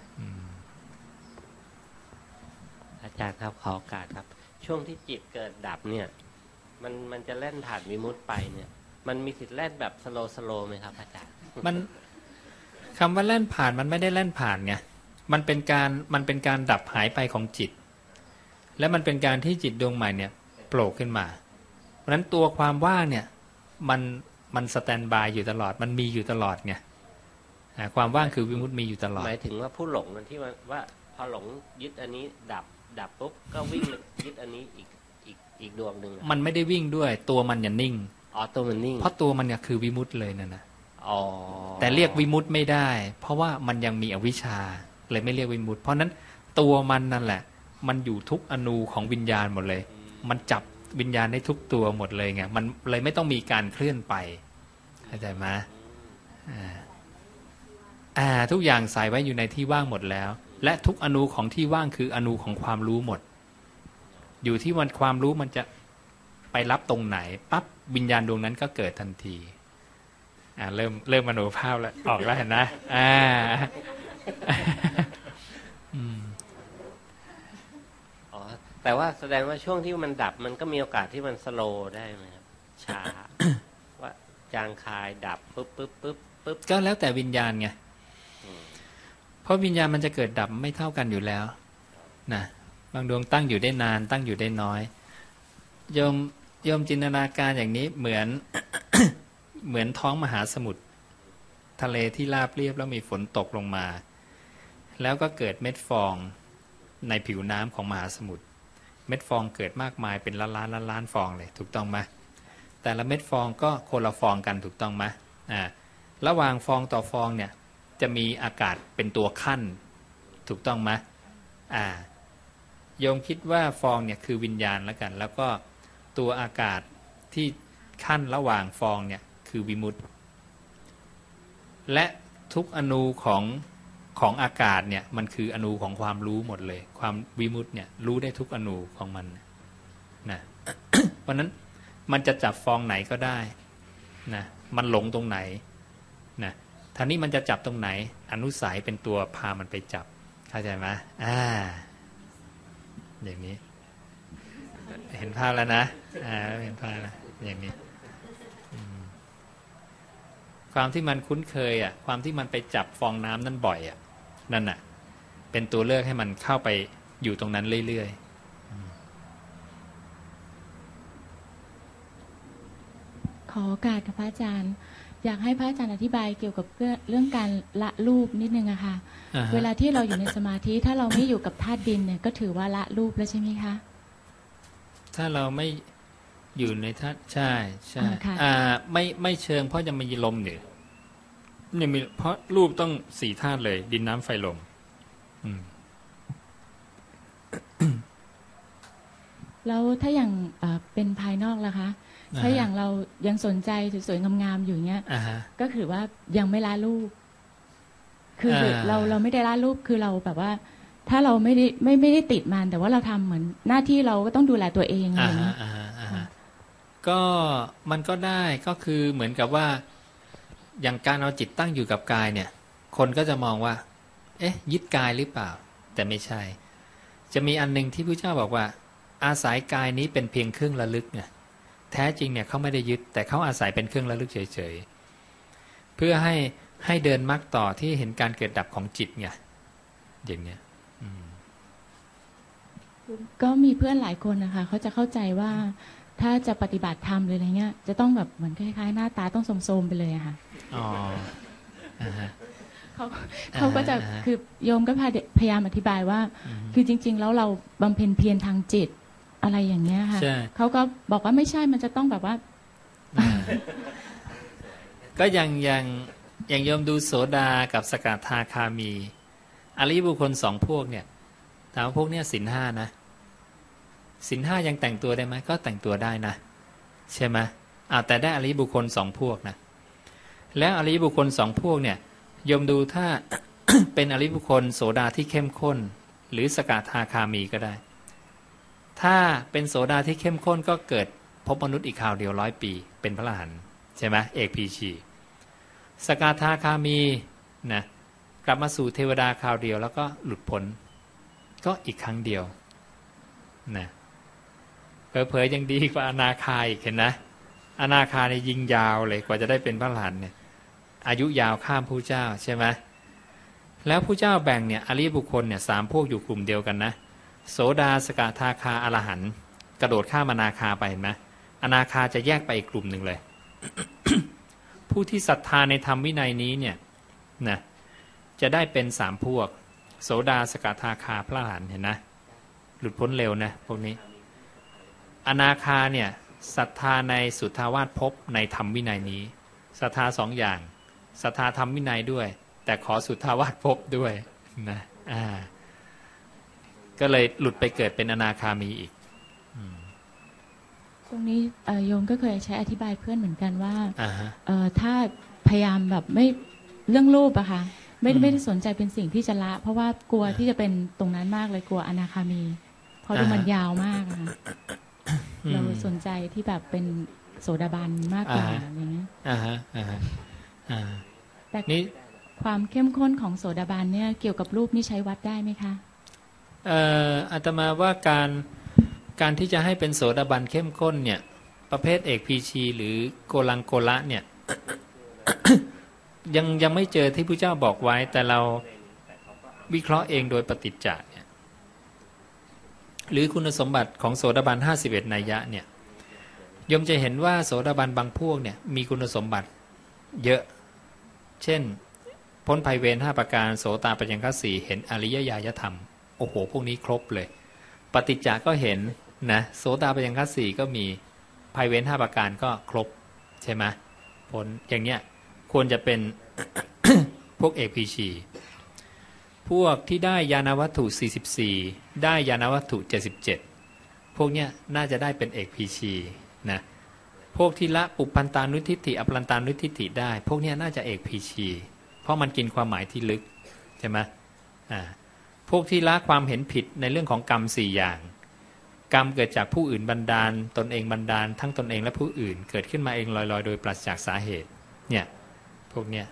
[SPEAKER 3] อาจารย์ครับขอโอกาสครับช่วงที่จิตเกิดดับเนี่ยมันจะเล่นผ่านวิมุตติไปเนี่ยมันมีสิทธิ์เล่นแบบสโลว์ไหมครับอาจารย์
[SPEAKER 2] มันคำว่าเล่นผ่านมันไม่ได้เล่นผ่านไงมันเป็นการดับหายไปของจิตและมันเป็นการที่จิตดวงใหม่เนี่ยโผล่ขึ้นมาเพราะฉะนั้นตัวความว่างเนี่ยมันสแตนบายอยู่ตลอดมันมีอยู่ตลอดไงความว่างคือวิมุตติมีอยู่ตลอด
[SPEAKER 3] หมายถึงว่าผู้หลงนั่นที่ว่าพอหลงยึดอันนี้ดับปุ๊บก็วิ่งยึดอันนี้อีกดวงหนึ่ง
[SPEAKER 2] มันไม่ได้วิ่งด้วยตัวมันอย่านิ่ง
[SPEAKER 3] ตัวมันนิ่ง
[SPEAKER 2] เพราะตัวมันเนี่ยคือวิมุตติเลยนะแต่เรียกวิมุตติไม่ได้เพราะว่ามันยังมีอวิชชาเลยไม่เรียกวิมุตติเพราะนั้นตัวมันนั่นแหละมันอยู่ทุกอนูของวิญญาณหมดเลยมันจับวิญญาณได้ทุกตัวหมดเลยไงมันเลยไม่ต้องมีการเคลื่อนไปเข้าใจไหมทุกอย่างใส่ไว้อยู่ในที่ว่างหมดแล้วและทุกอนูของที่ว่างคืออนูของความรู้หมดอยู่ที่วันความรู้มันจะไปรับตรงไหนปั๊บวิญญาณดวงนั้นก็เกิดทันทีเริ่มมโนภาพแล้วออกแล้วเห็นนะ
[SPEAKER 3] แต่ว่าแสดงว่าช่วงที่มันดับมันก็มีโอกาสที่มันสโลว์ได้ไหมครับช้า ว่าจางคายดับปุ๊บ
[SPEAKER 2] ก็แล้วแต่วิญญาณไงเพราะวิญญาณมันจะเกิดดับไม่เท่ากันอยู่แล้วนะบางดวงตั้งอยู่ได้นานตั้งอยู่ได้น้อยโยมจินตนาการอย่างนี้เหมือน เหมือนท้องมหาสมุทรทะเลที่ราบเรียบแล้วมีฝนตกลงมาแล้วก็เกิดเม็ดฟองในผิวน้ำของมหาสมุทรเม็ดฟองเกิดมากมายเป็นล้านฟองเลยถูกต้องไหมแต่ละเม็ดฟองก็คนละฟองกันถูกต้องไหมระหว่างฟองต่อฟองเนี่ยจะมีอากาศเป็นตัวขั้นถูกต้องไหมโยมคิดว่าฟองเนี่ยคือวิญญาณแล้วกันแล้วก็ตัวอากาศที่ขั้นระหว่างฟองเนี่ยคือวิมุตติและทุกอนูของอากาศเนี่ยมันคืออนูของความรู้หมดเลยความวิมุตติเนี่ยรู้ได้ทุกอนูของมันนะ เพราะนั้นมันจะจับฟองไหนก็ได้นะมันหลงตรงไหนนะท่านี้มันจะจับตรงไหนอนุสัยเป็นตัวพามันไปจับเข้าใจไหมอย่างนี้เห็นภาพแล้วนะเห็นภาพแล้วอย่างนี้ความที่มันคุ้นเคยความที่มันไปจับฟองน้ำนั่นบ่อยนั่นน่ะเป็นตัวเลือกให้มันเข้าไปอยู่ตรงนั้นเรื่อยๆ
[SPEAKER 9] อโอกาสกับพระอาจารย์อยากให้พระอาจารย์อธิบายเกี่ยวกับเรื่องการละรูปนิดนึงอะค่ะเวลาที่เราอยู่ในสมาธิถ้าเราไม่อยู่กับธาตุดินเนี่ยก็ถือว่าละรูปแล้วใช่ไหมคะ
[SPEAKER 2] ถ้าเราไม่อยู่ในธาตุใช่ใช่ไม่เชิงเพราะยังมีลมอยู่ยังมีเพราะรูปต้อง4ธาตุเลยดินน้ำไฟลม
[SPEAKER 9] แล้วถ้าอย่างเป็นภายนอกล่ะคะถ้าอย่างเรายังสนใจสวยๆงามๆอยู่เงี้ยก็คือว่ายังไม่ละรูปคือเราไม่ได้ละรูปคือเราแบบว่าถ้าเราไม่ได้ติดมันแต่ว่าเราทำเหมือนหน้าที่เราก็ต้องดูแลตัวเองอะไรอย่างเงี้ย
[SPEAKER 2] ก็มันก็ได้ก็คือเหมือนกับว่าอย่างการเอาจิตตั้งอยู่กับกายเนี่ยคนก็จะมองว่าเอ๊ะยึดกายหรือเปล่าแต่ไม่ใช่จะมีอันนึงที่พระเจ้าบอกว่าอาศัยกายนี้เป็นเพียงเครื่องระลึกเนี่ยแท้จริงเนี่ยเขาไม่ได้ยึดแต่เขาอาศัยเป็นเครื่องระลึกเฉยๆเพื่อให้เดินมรรคต่อที่เห็นการเกิดดับของจิตไงอย่างเงี้ย
[SPEAKER 9] ก็มีเพื่อนหลายคนนะคะเขาจะเข้าใจว่าถ้าจะปฏิบัติธรรมหรืออะไรเงี้ยจะต้องแบบเหมือนคล้ายๆหน้าตาต้องโทรมๆไปเลยอะค่ะ
[SPEAKER 2] อ๋อ
[SPEAKER 9] เขาก็จะคือโยมก็พยายามอธิบายว่าคือจริงๆแล้วเราบำเพ็ญเพียรทางจิตอะไรอย่างเงี้ยค่ะเขาก็บอกว่าไม่ใช่มันจะต้องแบบว่า
[SPEAKER 2] ก็อย่างโยมดูโสดากับสกทาคามีอริยบุคคล2พวกเนี่ยถามว่าพวกเนี้ยศีล 5นะศีล 5ยังแต่งตัวได้ไหมก็แต่งตัวได้นะใช่ไหมแต่ได้อริยบุคคล2พวกนะแล้วอริยบุคคล2พวกเนี่ยโยมดูถ้า เป็นอริยบุคคลโสดาที่เข้มข้นหรือสกทาคามีก็ได้ถ้าเป็นโสดาที่เข้มข้นก็เกิดพบมนุษย์อีกคราวเดียว100 ปีเป็นพระอรหันต์ใช่ไหมเอกพีชีสกทาคามีนะกลับมาสู่เทวดาคราวเดียวแล้วก็หลุดพ้นก็อีกครั้งเดียวนะเผลอๆยังดีกว่าอนาคาอีกเห็นนะอนาคาเนี่ยยิงยาวเลยกว่าจะได้เป็นพระอรหันต์เนี่ยอายุยาวข้ามผู้เจ้าใช่ไหมแล้วผู้เจ้าแบ่งเนี่ยอริยบุคคลเนี่ย3พวกอยู่กลุ่มเดียวกันนะโสดาสกทาคาอรหันต์กระโดดข้ามอนาคาไปเห็นไหมอนาคาจะแยกไปอีกกลุ่มหนึ่งเลย ผู้ที่ศรัทธาในธรรมวินัยนี้เนี่ยนะจะได้เป็น3พวกโสดาสกทาคาพระอรหันต์เห็นนะหลุดพ้นเร็วนะพวกนี้อนาคาเนี่ยศรัทธาในสุทธาวาสภพในธรรมวินัยนี้ศรัทธา2อย่างศรัทธาธรรมวินัยด้วยแต่ขอสุทธาวาสภพด้วยนะก็เลยหลุดไปเกิดเป็นอนาคามีอีก
[SPEAKER 9] ตรงนี้โยมก็เคยใช้อธิบายเพื่อนเหมือนกันว่าถ้าพยายามแบบไม่เรื่องรูปอะค่ะไม่ได้สนใจเป็นสิ่งที่จะละเพราะว่ากลัวที่จะเป็นตรงนั้นมากเลยกลัวอนาคามีเพราะดูมันยาวมากอะเราสนใจที่แบบเป็นโสดาบันมากกว่าอย่างนี้แต่นี้ความเข้มข้นของโสดาบันเนี่ยเกี่ยวกับรูปนี่ใช้วัดได้ไหมคะ
[SPEAKER 2] อาตมาว่าการที่จะให้เป็นโสดาบันเข้มข้นเนี่ยประเภทเอกพีชีหรือโกลังโกละเนี่ย ยังไม่เจอที่พระเจ้าบอกไว้แต่เราวิเคราะห์เองโดยปฏิจจ์เนี่ยหรือคุณสมบัติของโสดาบัน51นัยยะเนี่ยโยมจะเห็นว่าโสดาบันบางพวกเนี่ยมีคุณสมบัติเยอะเช่นพ้นภัยเวร5ประการโสตาปัญญคสีเห็นอริยญาณธรรมโอ้โหพวกนี้ครบเลยปฏิจจ์ก็เห็นนะโสตาปัญญคสีก็มีภัยเวร5ประการก็ครบใช่ไหมผลอย่างเนี้ยควรจะเป็น พวกเอกพีชีพวกที่ได้ญาณวัตถุ44ได้ญาณวัตถุ77พวกเนี้ยน่าจะได้เป็นเอกพีชีนะพวกที่ละปุพพันตานุทิฏฐิอปรันตานุทิฏฐิได้พวกเนี้ยน่าจะเอกพีชีเพราะมันกินความหมายที่ลึกใช่ไหมพวกที่ละความเห็นผิดในเรื่องของกรรม4อย่างกรรมเกิดจากผู้อื่นบันดาลตนเองบันดาลทั้งตนเองและผู้อื่นเกิดขึ้นมาเองลอยๆโดยปราศจากสาเหตุเนี่ยพวกเนี้ย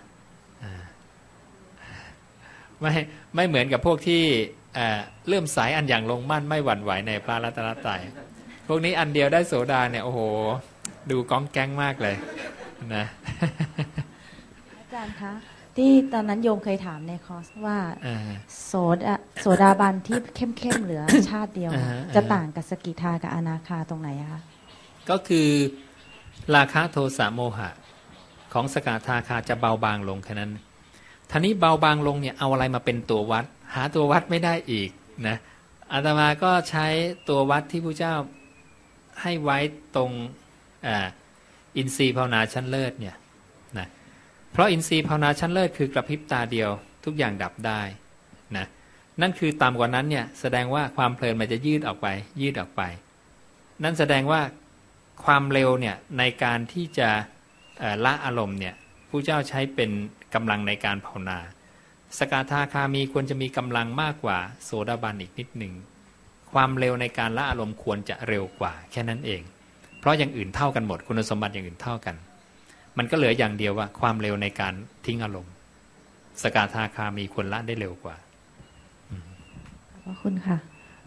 [SPEAKER 2] ไม่เหมือนกับพวกที่เริ่มสายอันอย่างลงมั่นไม่หวั่นไหวในพระรัตนตรัยพวกนี้อันเดียวได้โสดาเนี่ยโอ้โหดูก้องแก๊งมากเลยนะ
[SPEAKER 1] อาจารย์คะที่ตอนนั้นโยมเคยถามในคอร์สว่าโสดาบันที่เข้มๆเหลือชาติเดียวจะต่างกับสกิทากับอนาคาตรงไหนคะ
[SPEAKER 2] ก็คือราคะโทสะโมหะของสกทาคาจะเบาบางลงแค่นั้นท่านี้เบาบางลงเนี่ยเอาอะไรมาเป็นตัววัดหาตัววัดไม่ได้อีกนะอาตมาก็ใช้ตัววัดที่พระเจ้าให้ไว้ตรงอินทรีย์ภาวนาชั้นเลิศเนี่ยนะเพราะอินทรีย์ภาวนาชั้นเลิศคือกระพริบตาเดียวทุกอย่างดับได้นะนั่นคือต่ำกว่านั้นเนี่ยแสดงว่าความเพลินมันจะยืดออกไปนั่นแสดงว่าความเร็วเนี่ยในการที่จะละอารมณ์เนี่ยผู้เจ้าใช้เป็นกำลังในการภาวนาสกทาคามีควรจะมีกำลังมากกว่าโสดาบันอีกนิดหนึ่งความเร็วในการละอารมณ์ควรจะเร็วกว่าแค่นั้นเองเพราะอย่างอื่นเท่ากันหมดคุณสมบัติอย่างอื่นเท่ากันมันก็เหลืออย่างเดียวว่าความเร็วในการทิ้งอารมณ์สกทาคามีควรละได้เร็วกว่า
[SPEAKER 1] ขอบคุณค่ะ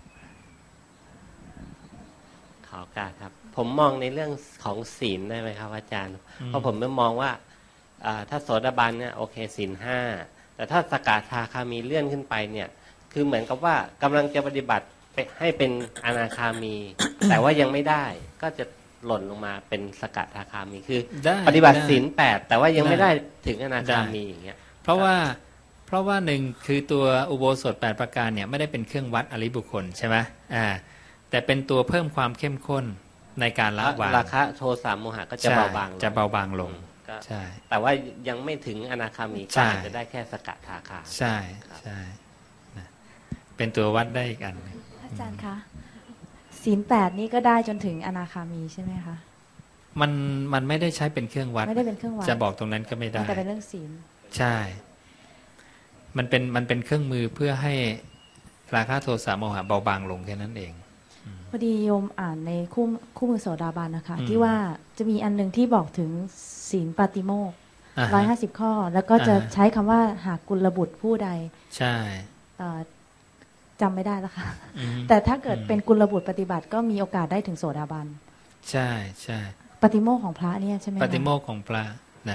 [SPEAKER 3] ขอโอกาสครับผมมองในเรื่องของศีลได้ไหมครับอาจารย์เพราะผมไม่มองว่าถ้าโสดาบันเนี่ยโอเคศีล 5แต่ถ้าสกทาคามีเลื่อนขึ้นไปเนี่ยคือเหมือนกับว่ากำลังจะปฏิบัติให้เป็นอนาคามี แต่ว่ายังไม่ได้ก็จะหล่นลงมาเป็นสกทาคามีคือปฏิบัติศีล 8แต่ว่ายังไม่ได้ถึงอนาคามีอย่างเงี้ย
[SPEAKER 2] เพราะว่าหนึ่งคือตัวอุโบสถ8ประการเนี่ยไม่ได้เป็นเครื่องวัดอริบุคคลใช่ไหมแต่เป็นตัวเพิ่มความเข้มข้นในการละวาง
[SPEAKER 3] ราคะโทสะโมหะก็จะเบาบาง
[SPEAKER 2] ลงใช่
[SPEAKER 3] แต่ว่ายังไม่ถึงอนาคามีก็อาจจะได้แค่สกทาคา
[SPEAKER 2] ใช่เป็นตัววัดได้อีกอันนึง
[SPEAKER 1] อาจารย์คะศีล 8นี่ก็ได้จนถึงอนาคามีใช่ไหมคะ
[SPEAKER 2] มันไม่ได้ใช้เป็นเครื่องวัด
[SPEAKER 1] ไม่ได้เป็นเครื่องวัด
[SPEAKER 2] จะบอกตรงนั้นก็ไม่ได้
[SPEAKER 1] แต่เป็นเรื่องศีล
[SPEAKER 2] ใช่มันเป็นเครื่องมือเพื่อให้ราคะโทสะโมหะเบาบางลงแค่นั้นเอง
[SPEAKER 1] พอดีโยมอ่านในคู่มือโสดาบันนะคะที่ว่าจะมีอันนึงที่บอกถึงศีลปาติโมกข์150 ข้อแล้วก็จะใช้คำว่าหากกุลบุตรผู้ใด
[SPEAKER 2] ใช่
[SPEAKER 1] จำไม่ได้แล้วค่ะแต่ถ้าเกิดเป็นกุลบุตรปฏิบัติก็มีโอกาสได้ถึงโสดาบัน
[SPEAKER 2] ใช่
[SPEAKER 1] ปาติโมกข์ของพระเนี่ยใช่ไหม
[SPEAKER 2] ปาติโมกข์ของพระนะ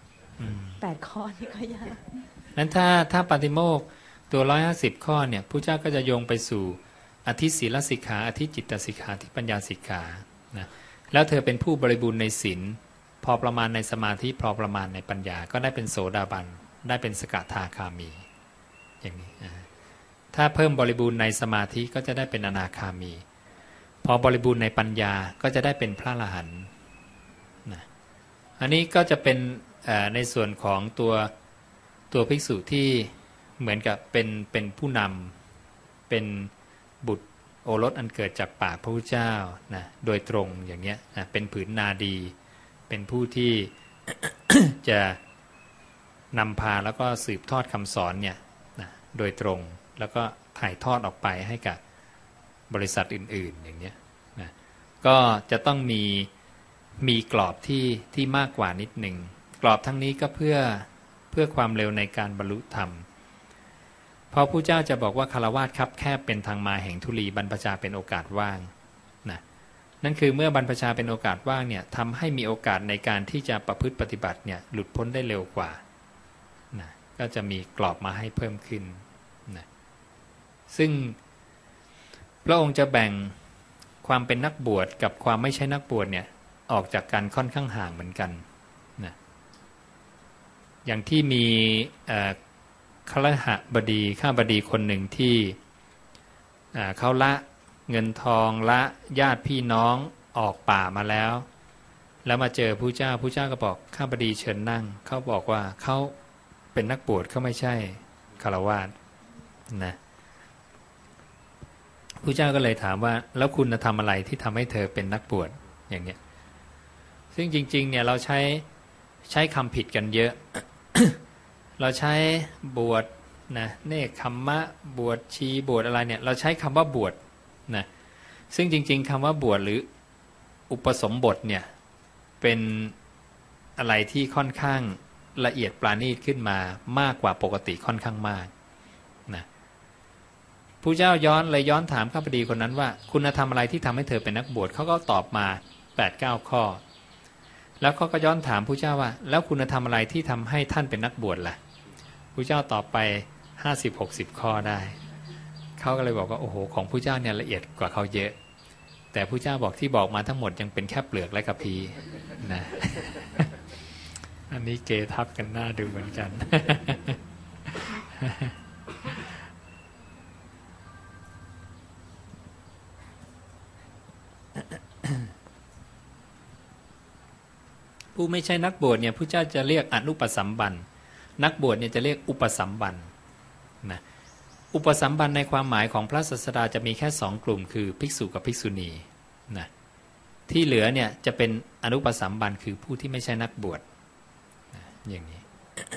[SPEAKER 1] 8 ข้อนี่ก็ยาก
[SPEAKER 2] นั้นถ้าปาติโมกข์ตัว150 ข้อเนี่ยผู้เจ้าก็จะโยงไปสู่อธิศีลสิกขาอธิจิตตสิกขาอธิปัญญาสิกขานะแล้วเธอเป็นผู้บริบูรณ์ในศีลพอประมาณในสมาธิพอประมาณในปัญญาก็ได้เป็นโสดาบันได้เป็นสกทาคามีอย่างนี้ถ้าเพิ่มบริบูรณ์ในสมาธิก็จะได้เป็นอนาคามีพอบริบูรณ์ในปัญญาก็จะได้เป็นพระอรหันต์นะอันนี้ก็จะเป็นในส่วนของตัวภิกษุที่เหมือนกับเป็นผู้นำเป็นบุตรโอรสอันเกิดจากปากพระพุทธเจ้านะโดยตรงอย่างเงี้ยนะเป็นผืนนาดีเป็นผู้ที่ จะนำพาแล้วก็สืบทอดคำสอนเนี่ยนะโดยตรงแล้วก็ถ่ายทอดออกไปให้กับบริษัทอื่นๆอย่างเงี้ยนะก็จะต้องมีกรอบที่มากกว่านิดหนึ่งกรอบทั้งนี้ก็เพื่อความเร็วในการบรรลุธรรมพอผู้เจ้าจะบอกว่าคฤหัสถ์คับแคบเป็นทางมาแห่งทุลีบรรพชาเป็นโอกาสว่างนะนั่นคือเมื่อบรรพชาเป็นโอกาสว่างเนี่ยทำให้มีโอกาสในการที่จะประพฤติปฏิบัติเนี่ยหลุดพ้นได้เร็วกว่านะก็จะมีกรอบมาให้เพิ่มขึ้นนะซึ่งพระองค์จะแบ่งความเป็นนักบวชกับความไม่ใช่นักบวชเนี่ยออกจากกันค่อนข้างห่างเหมือนกันนะอย่างที่มีคฤหบดีข้าบดีคนหนึ่งที่เขาละเงินทองละญาติพี่น้องออกป่ามาแล้วมาเจอผู้เจ้าก็บอกข้าบดีเชิญนั่งเขาบอกว่าเขาเป็นนักบวชเขาไม่ใช่ฆราวาสนะผู้เจ้าก็เลยถามว่าแล้วคุณทำอะไรที่ทำให้เธอเป็นนักบวชอย่างเงี้ยซึ่งจริงๆเนี่ยเราใช้คำผิดกันเยอะ เราใช้บวชนะเนกขัมมะบวชชีบวชอะไรเนี่ยเราใช้คำว่าบวชนะซึ่งจริงๆคำว่าบวชหรืออุปสมบทเนี่ยเป็นอะไรที่ค่อนข้างละเอียดปราณีตขึ้นมามากกว่าปกติค่อนข้างมากนะผู้เจ้าย้อนถามข้าพดีคนนั้นว่าคุณธรรมอะไรที่ทำให้เธอเป็นนักบวชเขาก็ตอบมา 8-9 ข้อแล้วเขาก็ย้อนถามผู้เจ้าว่าแล้วคุณธรรมอะไรที่ทำให้ท่านเป็นนักบวชล่ะผู้เจ้าตอบไป 50-60 ข้อได้เขาก็เลยบอกว่าโอ้โหของผู้เจ้าเนี่ยละเอียดกว่าเขาเยอะแต่พระเจ้าบอกที่บอกมาทั้งหมดยังเป็นแค่เปลือกและกระพี้นะ อันนี้เกทับกันหน้าดูเหมือนกัน ผู้ไม่ใช่นักบวชเนี่ยพระเจ้าจะเรียกอนุปสัมบันนักบวชเนี่ยจะเรียกอุปสัมบันนะอุปสัมบันในความหมายของพระศาสดาจะมีแค่สองกลุ่มคือภิกษุกับภิกษุณีนะที่เหลือเนี่ยจะเป็นอนุปสัมบันคือผู้ที่ไม่ใช่นักบวชนะอย่างนี้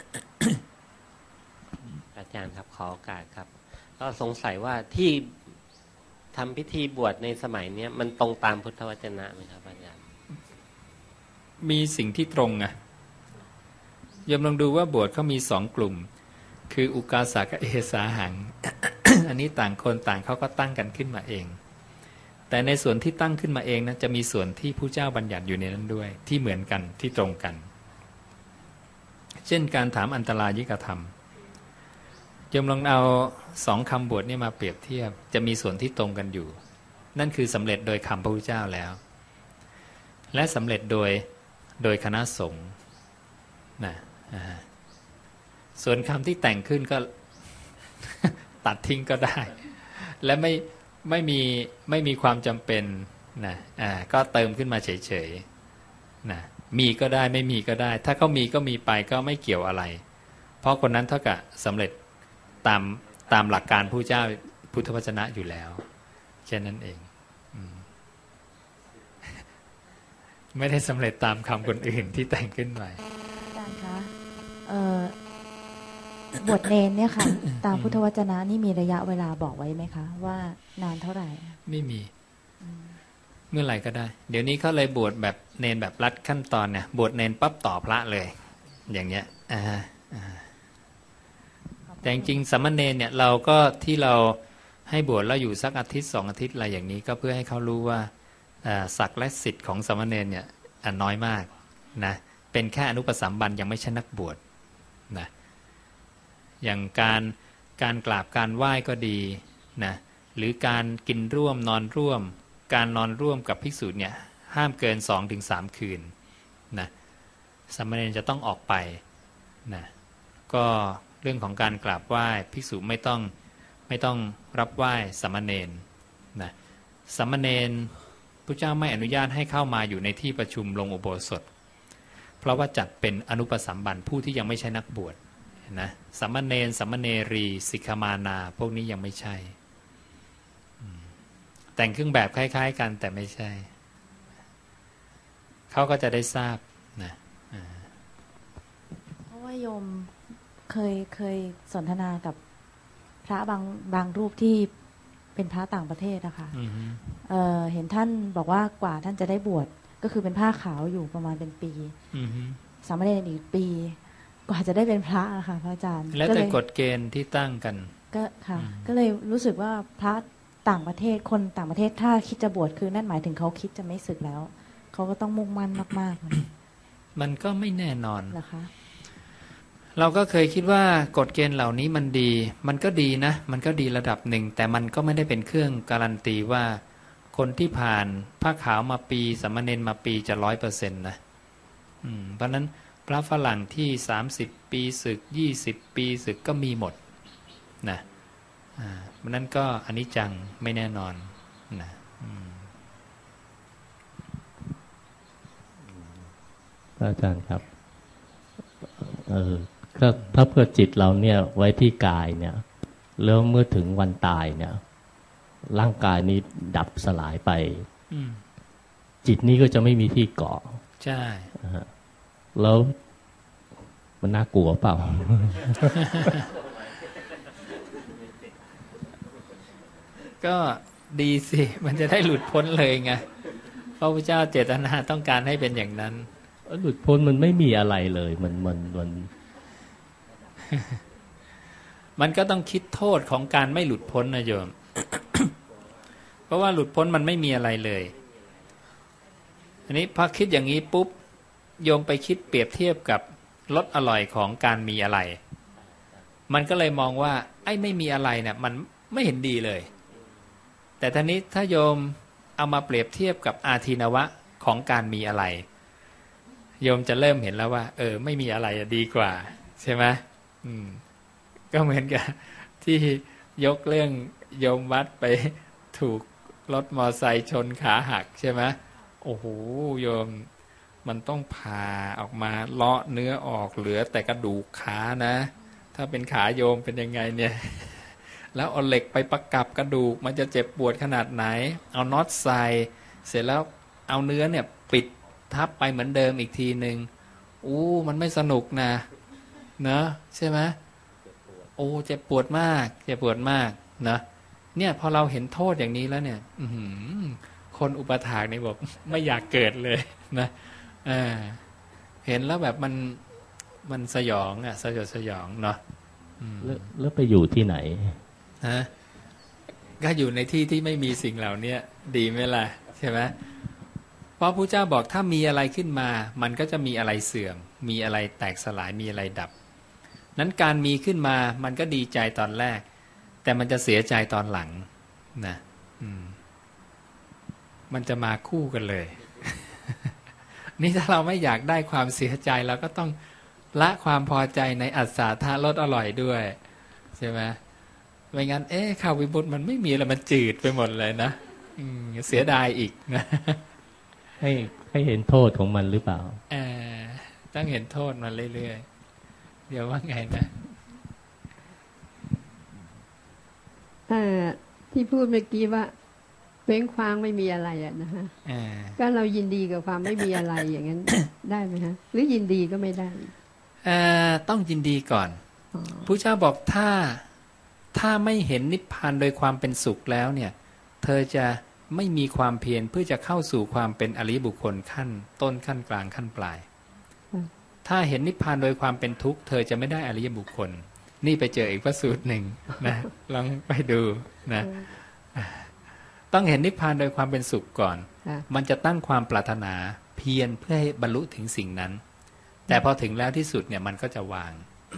[SPEAKER 3] อาจารย์ครับขอโอกาสครับก็สงสัยว่าที่ทำพิธีบวชในสมัยนี้มันตรงตามพุทธวจนะไหมครับอาจารย์
[SPEAKER 2] มีสิ่งที่ตรงอะยมลองดูว่าบวชเขามีสองกลุ่มคืออุกาสะกับเอสาหัง อันนี้ต่างคนต่างเขาก็ตั้งกันขึ้นมาเองแต่ในส่วนที่ตั้งขึ้นมาเองนะจะมีส่วนที่ผู้เจ้าบัญญัติอยู่ในนั้นด้วยที่เหมือนกันที่ตรงกันเช่นการถามอันตรายิกธรรมยมลองเอาสองคำบวชนี่มาเปรียบเทียบจะมีส่วนที่ตรงกันอยู่นั่นคือสำเร็จโดยคำพระพุทธเจ้าแล้วและสำเร็จโดยคณะสงฆ์นะส่วนคำที่แต่งขึ้นก็ ตัดทิ้งก็ได้และไม่มีความจำเป็นนะก็เติมขึ้นมาเฉยๆนะมีก็ได้ไม่มีก็ได้ถ้าเขามีก็มีไปก็ไม่เกี่ยวอะไรเพราะคนนั้นเท่ากับสำเร็จตามหลักการผู้เจ้าพุทธวจนะอยู่แล้วแค่นั้นเองไม่ได้สำเร็จตามคำคนอื่นที่แต่งขึ้นมา
[SPEAKER 1] อาจารย์คะบวชเนรเนี่ยค่ะ ตามพุทธวจนะนี่มีระยะเวลาบอกไว้ไหมคะว่านานเท่าไหร่
[SPEAKER 2] ไม่มีเมื่อไหร่ก็ได้เดี๋ยวนี้เขาเลยบวชแบบเนรแบบรัดขั้นตอนเนี่ยบวชเนรปั๊บต่อพระเลยอย่างเงี้ยแต่จริงๆสามเณรเนี่ยเราก็ที่เราให้บวชแล้วอยู่สักอาทิตย์2 อาทิตย์อะไรอย่างนี้ก็เพื่อให้เขารู้ว่าศักดิ์และสิทธิ์ของสามเณรเนี่ยน้อยมากนะเป็นแค่อนุปสัมบันยังไม่ใช่นักบวชนะอย่างการกราบการไหว้ก็ดีนะหรือการกินร่วมนอนร่วมการนอนร่วมกับภิกษุเนี่ยห้ามเกิน 2-3 คืนนะสามเณรจะต้องออกไปนะก็เรื่องของการกราบไหว้ภิกษุไม่ต้องรับไหว้สามเณรนะสามเณรพระเจ้าไม่อนุญาตให้เข้ามาอยู่ในที่ประชุมลงอุโบสถเพราะว่าจัดเป็นอนุปสัมบันผู้ที่ยังไม่ใช่นักบวชนะสามเณรสามเณรีสิกขมานาพวกนี้ยังไม่ใช่แต่งเครื่องแบบคล้ายๆกันแต่ไม่ใช่เขาก็จะได้ทราบนะ
[SPEAKER 1] เพราะว่าโยมเคยสนทนากับพระบางรูปที่เป็นพระต่างประเทศนะคะเห็นท่านบอกว่ากว่าท่านจะได้บวชก็คือเป็นผ้าขาวอยู่ประมาณเป็นปีสามเณรอีกปีกว่าจะได้เป็นพระอะค่ะพระอาจารย์
[SPEAKER 2] แล้วแต่กฎเกณฑ์ที่ตั้งกัน
[SPEAKER 1] ก็ค่ะก็เลยรู้สึกว่าพระต่างประเทศคนต่างประเทศถ้าคิดจะบวชคือนั่นหมายถึงเขาคิดจะไม่สึกแล้วเขาก็ต้องมุ่งมั่นมาก
[SPEAKER 2] ๆมันก็ไม่แน่นอน
[SPEAKER 1] นะคะ
[SPEAKER 2] เราก็เคยคิดว่ากฎเกณฑ์เหล่านี้มันดีมันก็ดีนะมันก็ดีระดับหนึ่งแต่มันก็ไม่ได้เป็นเครื่องการันตีว่าคนที่ผ่านผ้าขาวมาปีสามเณรมาปีจะ 100% นะเพราะนั้นพระฝรั่งที่30 ปีศึก20 ปีศึกก็มีหมดนะเพราะนั้นก็อนิจจังไม่แน่นอนนะ
[SPEAKER 8] อาจารย์ครับก็ถ้าเพื่อจิตเราเนี่ยไว้ที่กายเนี่ยแล้วเมื่อถึงวันตายเนี่ยร่างกายนี้ดับสลายไปจิตนี้ก็จะไม่มีที่เกาะ
[SPEAKER 2] ใช่
[SPEAKER 8] แล้วมันน่ากลัวเปล่า
[SPEAKER 2] ก็ดีสิมันจะได้หลุดพ้นเลยไงพระพุทธเจ้าเจตนาต้องการให้เป็นอย่างนั้น
[SPEAKER 8] หลุดพ้นมันไม่มีอะไรเลยมัน
[SPEAKER 2] มันก็ต้องคิดโทษของการไม่หลุดพ้นนะโยม เพราะว่าหลุดพ้นมันไม่มีอะไรเลยอันนี้พอคิดอย่างนี้ปุ๊บโยมไปคิดเปรียบเทียบกับรสอร่อยของการมีอะไรมันก็เลยมองว่าไอ้ไม่มีอะไรเนี่ยมันไม่เห็นดีเลยแต่ทีนี้ถ้าโยมเอามาเปรียบเทียบกับอาทินวะของการมีอะไรโยมจะเริ่มเห็นแล้วว่าไม่มีอะไรดีกว่าใช่ไหมก็เหมือนกับที่ยกเรื่องโยมวัดไปถูกรถมอไซค์ชนขาหักใช่ไหมโอ้โหโยมมันต้องผ่าออกมาเลาะเนื้อออกเหลือแต่กระดูกขานะถ้าเป็นขาโยมเป็นยังไงเนี่ยแล้วเอาเหล็กไปประกับกระดูกมันจะเจ็บปวดขนาดไหนเอาน็อตใส่เสร็จแล้วเอาเนื้อเนี่ยปิดทับไปเหมือนเดิมอีกทีหนึ่งมันไม่สนุกนะเนอะใช่ไหมเจ็บปวดมากเจ็บปวดมากนะเนี่ยพอเราเห็นโทษอย่างนี้แล้วเนี่ยคนอุปถากนี่บอกไม่อยากเกิดเลยนะเห็นแล้วแบบมันสยองสยดสยองเนาะ
[SPEAKER 8] แล้วไปอยู่ที่ไหน
[SPEAKER 2] ก็อยู่ในที่ที่ไม่มีสิ่งเหล่านี้ดีไหมล่ะใช่ไหมเพราะพระเจ้าบอกถ้ามีอะไรขึ้นมามันก็จะมีอะไรเสื่อมมีอะไรแตกสลายมีอะไรดับนั้นการมีขึ้นมามันก็ดีใจตอนแรกแต่มันจะเสียใจตอนหลังนะมันจะมาคู่กันเลย นี่ถ้าเราไม่อยากได้ความเสียใจเราก็ต้องละความพอใจในอัศธารสอร่อยด้วยใช่ไหมไม่งั้นข้าววิมุตติมันไม่มีแล้วมันจืดไปหมดเลยนะเสียดายอีกนะ
[SPEAKER 8] ให้เห็นโทษของมันหรือเปล่า
[SPEAKER 2] ต้องเห็นโทษมันเรื่อยๆเดี๋ยวว่าไงนะ
[SPEAKER 10] ที่พูดเมื่อกี้ว่าเว้งคว้างไม่มีอะไรนะฮะก็เรายินดีกับความไม่มีอะไรอย่างนั้นได้ไหมฮะหรือยินดีก็ไม่ได้
[SPEAKER 2] ต้องยินดีก่อนพระเจ้าบอกถ้าไม่เห็นนิพพานโดยความเป็นสุขแล้วเนี่ยเธอจะไม่มีความเพียรเพื่อจะเข้าสู่ความเป็นอริยบุคคลขั้นต้นขั้นกลางขั้นปลายถ้าเห็นนิพพานโดยความเป็นทุกข์เธอจะไม่ได้อริยบุคคลนี่ไปเจออีกพระสูตรหนึ่งนะลองไปดูนะต้องเห็นนิพพานโดยความเป็นสุขก่อนมันจะตั้งความปรารถนาเพียรเพื่อให้บรรลุถึงสิ่งนั้นแต่พอถึงแล้วที่สุดเนี่ยมันก็จะวาง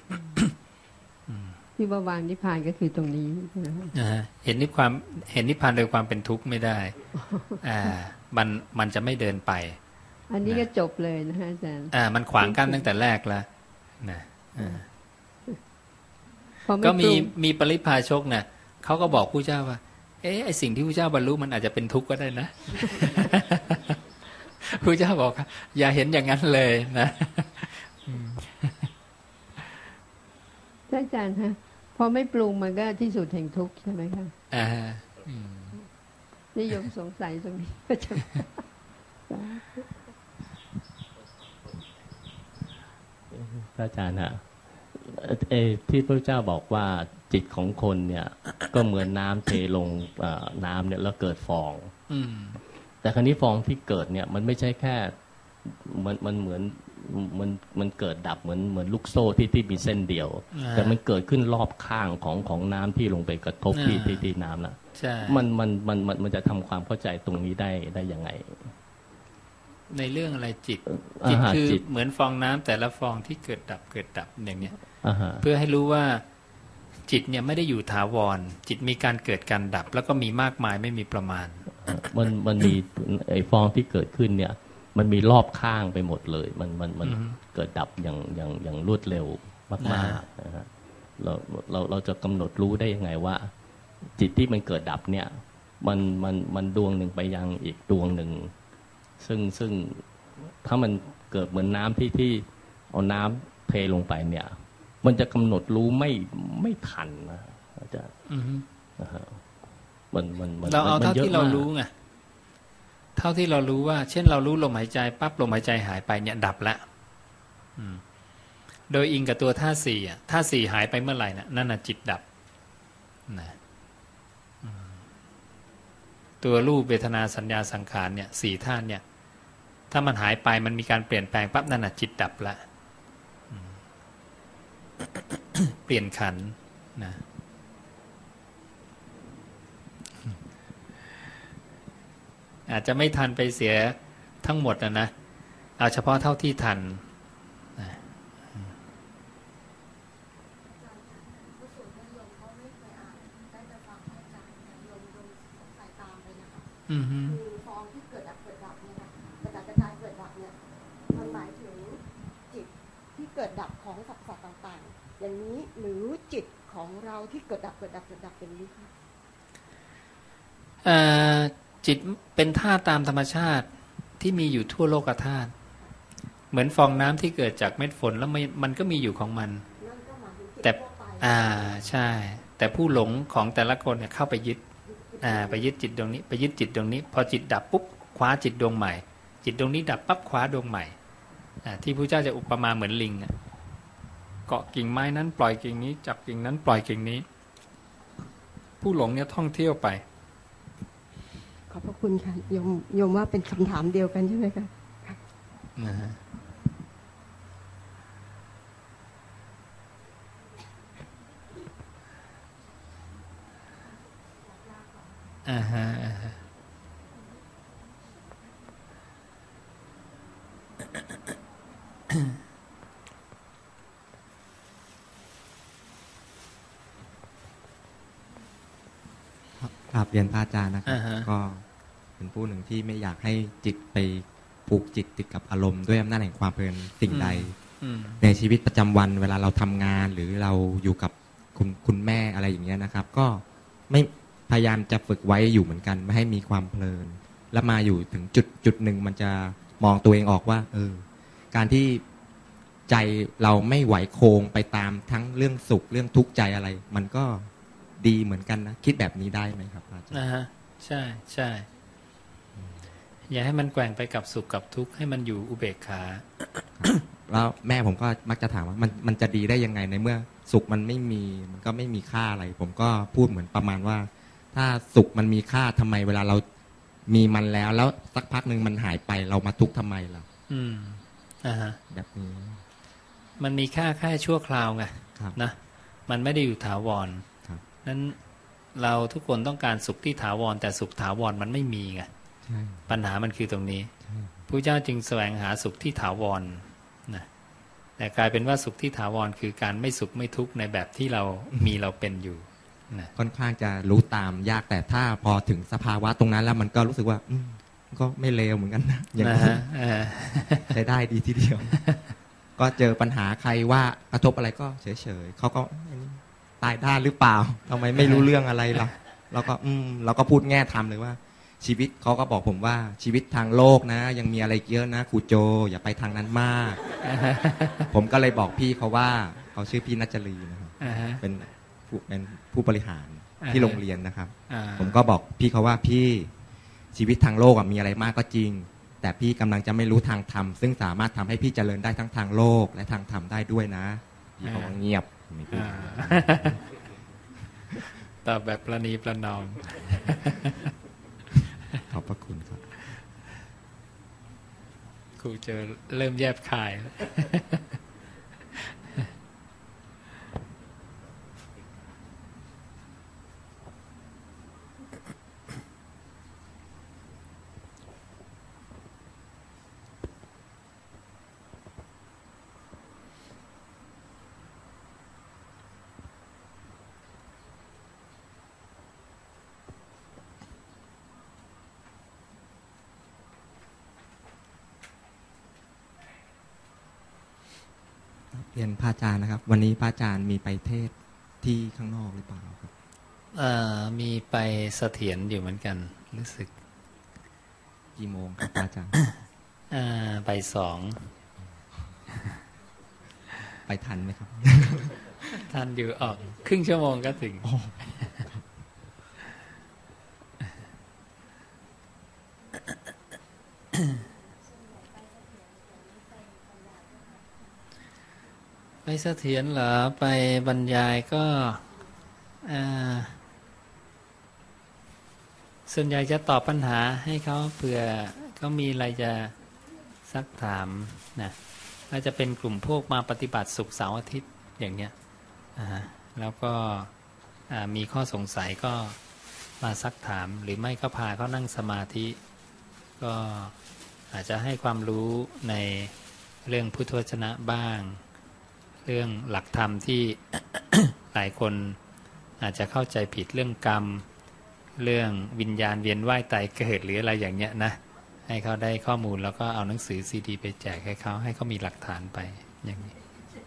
[SPEAKER 10] ที่ว่าวางนิพพานก็คือตรงนี้
[SPEAKER 2] เห็นนิพพานโดยความเป็นทุกข์ไม่ได้มันจะไม่เดินไป
[SPEAKER 10] อันนี้ก็จบเลยนะฮะอาจารย์
[SPEAKER 2] มันขวางกั้นตั้งแต่แรกแล้วนะก็มีปริพาชกเนี่ยเขาก็บอกผู้เจ้าว่าไอสิ่งที่ผู้เจ้าบรรลุมันอาจจะเป็นทุกข์ก็ได้นะผู้เจ้าบอกอย่าเห็นอย่างนั้นเลยนะ
[SPEAKER 10] อาจารย์ฮะพอไม่ปรุงมันก็ที่สุดแห่งทุกข์ใช่ไหมคะนิยมสงสัยตรงนี้ก็จะ
[SPEAKER 8] อาจารย์ฮะที่พระเจ้าบอกว่าจิตของคนเนี่ยก็เหมือนน้ำเทลงน้ำเนี่ยแล้วเกิดฟองแต่ครั้นี้ฟองที่เกิดเนี่ยมันไม่ใช่แค่มันเหมือนมันเกิดดับเหมือนลูกโซ่ที่มีเส้นเดียวแต่มันเกิดขึ้นรอบข้างของน้ำที่ลงไปกระทบที่น้ำนะมันจะทำความเข้าใจตรงนี้ได้ยังไง
[SPEAKER 2] ในเรื่องอะไรจิตคือเหมือนฟองน้ำแต่ละฟองที่เกิดดับอย่างเนี้ยเพื่อให้รู้ว่าจิตเนี่ยไม่ได้อยู่ถาวรจิตมีการเกิดการดับแล้วก็มีมากมายไม่มีประมาณ
[SPEAKER 8] มันมีไอ้ฟองที่เกิดขึ้นเนี่ยมันมีรอบข้างไปหมดเลยมันเกิดดับอย่างรวดเร็วมากๆนะฮะเราจะกำหนดรู้ได้ยังไงว่าจิตที่มันเกิดดับเนี่ยมันดวงหนึ่งไปยังอีกดวงหนึ่งซึ่งถ้ามันเกิดเหมือนน้ำที่เอาน้ำเทลงไปเนี่ยมันจะกำหนดรู้ไม่ทันนะอาจารย์
[SPEAKER 2] เราเอาเท่าที่เรารู้ไงเท่าที่เรารู้ว่าเช่นเรารู้ลมหายใจปั๊บลมหายใจหายไปเนี่ยดับละโดยอิงกับตัวท่าสี่ท่าสี่หายไปเมื่อไหร่นะนั่นน่ะจิตดับนะตัวรูปเวทนาสัญญาสังขารเนี่ยสี่ธาตุเนี่ยถ้ามันหายไปมันมีการเปลี่ยนแปลงปั๊บนั่นน่ะจิตดับละเปลี่ยนขันธ์นะอาจจะไม่ทันไปเสียทั้งหมดนะเอาเฉพาะเท่าที่ทัน
[SPEAKER 7] เกิดดับของสัตว์ต่างๆอย่างนี้หรือจิตของเราที่เกิดดับเป็นนี้คะ
[SPEAKER 2] จิตเป็นธาตุตามธรรมชาติที่มีอยู่ทั่วโลกธาตุเหมือนฟองน้ำที่เกิดจากเม็ดฝนแล้วมันก็มีอยู่ของมันแต่ใช่แต่ผู้หลงของแต่ละคนเนี่ยเข้าไปยึดจิตดวงนี้ไปยึดจิตดวงนี้พอจิตดับปุ๊บคว้าจิตดวงใหม่จิตดวงนี้ดับปั๊บคว้าดวงใหม่ที่พระเจ้าจะอุปมาเหมือนลิงเกาะกิ่งไม้นั้นปล่อยกิ่งนี้จับกิ่งนั้นปล่อยกิ่งนี้ผู้หลงเนี่ยท่องเที่ยวไป
[SPEAKER 7] ขอบพระคุณค่ะโยมว่าเป็นคำถามเดียวกันใช่ไหมคะ
[SPEAKER 5] กราบเรียนพระอาจารย์นะครับก็เป็นผู้หนึ่งที่ไม่อยากให้จิตไปผูกจิตติดกับอารมณ์ด้วยอำนาจแห่งความเพลินสิ่งใดในชีวิตประจำวันเวลาเราทำงานหรือเราอยู่กับคุณแม่อะไรอย่างเงี้ยนะครับก็ไม่พยายามจะฝึกไว้อยู่เหมือนกันไม่ให้มีความเพลินแล้วมาอยู่ถึงจุดหนึ่งมันจะมองตัวเองออกว่าการที่ใจเราไม่ไหวโคงไปตามทั้งเรื่องสุขเรื่องทุกข์ใจอะไรมันก็ดีเหมือนกันนะคิดแบบนี้ได้ไหมครับอาจารย์
[SPEAKER 2] ใช่ใช่อย่าให้มันแกว่งไปกับสุขกับทุกข์ให้มันอยู่อุเบกขา
[SPEAKER 5] แล้วแม่ผมก็มักจะถามว่ามันจะดีได้ยังไงในเมื่อสุขมันไม่มีมันก็ไม่มีค่าอะไรผมก็พูดเหมือนประมาณว่าถ้าสุขมันมีค่าทำไมเวลาเรามีมันแล้วสักพักหนึ่งมันหายไปเรามาทุกข์ทำไมล่ะแบบนี้
[SPEAKER 2] มันมีค่าแค่ชั่วคราวไงนะมันไม่ได้อยู่ถาวรนั้นเราทุกคนต้องการสุขที่ถาวรแต่สุขถาวรมันไม่มีไงปัญหามันคือตรงนี้พระเจ้าจึงแสวงหาสุขที่ถาวรนะแต่กลายเป็นว่าสุขที่ถาวรคือการไม่สุขไม่ทุกข์ในแบบที่เรามีเราเป็นอยู่นะ
[SPEAKER 5] ค่อนข้างจะรู้ตามยากแต่ถ้าพอถึงสภาวะตรงนั้นแล้วมันก็รู้สึกว่าก็ไม่เลวเหมือนกันนะอย่างนี้ใช้ได้ดีทีเดียวก็เจอปัญหาใครว่ากระทบอะไรก็เฉยๆเขาก็ตายด้านหรือเปล่าทำไมไม่รู้เรื่องอะไรล่ะเราก็พูดแง่ธรรมเลยว่าชีวิตเขาก็บอกผมว่าชีวิตทางโลกนะยังมีอะไรเยอะนะครูโจอย่าไปทางนั้นมาก ผมก็เลยบอกพี่เขาว่าเขาชื่อพี่นัจจรีนะครับเป็นผู้บริหารที่โรงเรียนนะครับผมก็บอกพี่เขาว่าพี่ชีวิตทางโลกมีอะไรมากก็จริงแต่พี่กำลังจะไม่รู้ทางธรรมซึ่งสามารถทำให้พี่เจริญได้ทั้งทางโลกและทางธรรมได้ด้วยนะพี่เขาเงียบ
[SPEAKER 2] ตอบแบบประนีประนอม
[SPEAKER 5] ขอบพระคุณครับ
[SPEAKER 2] ครูจะเริ่มแยบคาย
[SPEAKER 5] เรียนพระอาจารย์นะครับวันนี้พระอาจารย์มีไปเทศที่ข้างนอกหรือเปล่าครับ
[SPEAKER 2] มีไปเสถียรอยู่เหมือนกันรู้สึก
[SPEAKER 5] กี่โมงครับพระอาจารย์
[SPEAKER 2] ไป2
[SPEAKER 5] ไปทันไหมครับ
[SPEAKER 2] ทันอยู่ออกครึ่งชั่วโมงก็ถึงไปเสถียรเหรอไปบรรยายก็ส่วนใหญ่จะตอบปัญหาให้เขาเผื่อเขามีอะไรจะซักถามนะก็จะเป็นกลุ่มพวกมาปฏิบัติศุกร์เสาร์อาทิตย์อย่างเนี้ยแล้วก็มีข้อสงสัยก็มาซักถามหรือไม่ก็พาเขานั่งสมาธิก็อาจจะให้ความรู้ในเรื่องพุทธวจนะบ้างเรื่องหลักธรรมที่ หลายคนอาจจะเข้าใจผิดเรื่องกรรมเรื่องวิญญาณเวียนว่ายตายเกิดหรืออะไรอย่างเงี้ยนะให้เขาได้ข้อมูลแล้วก็เอาหนังสือซีดีไปแจกให้เขามีหลักฐานไปอย่างนี้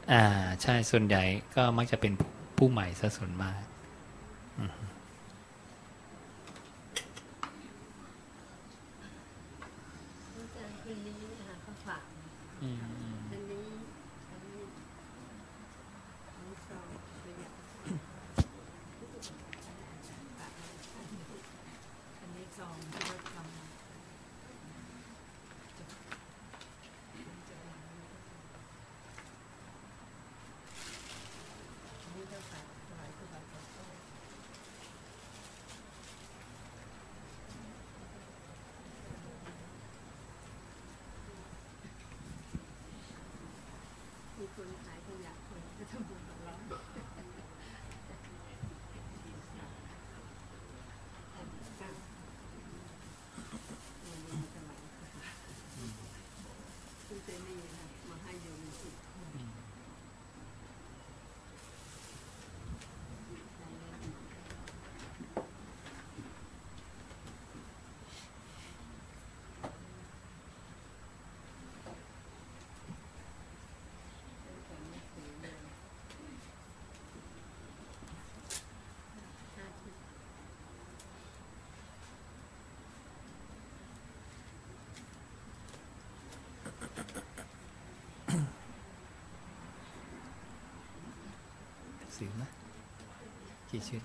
[SPEAKER 2] ใช่ส่วนใหญ่ก็มักจะเป็นผู้ใหม่ซะส่วนมากสินะกี่ชุด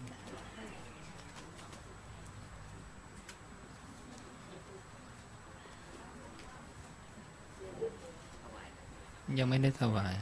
[SPEAKER 2] ยังไม่ได้ถวาย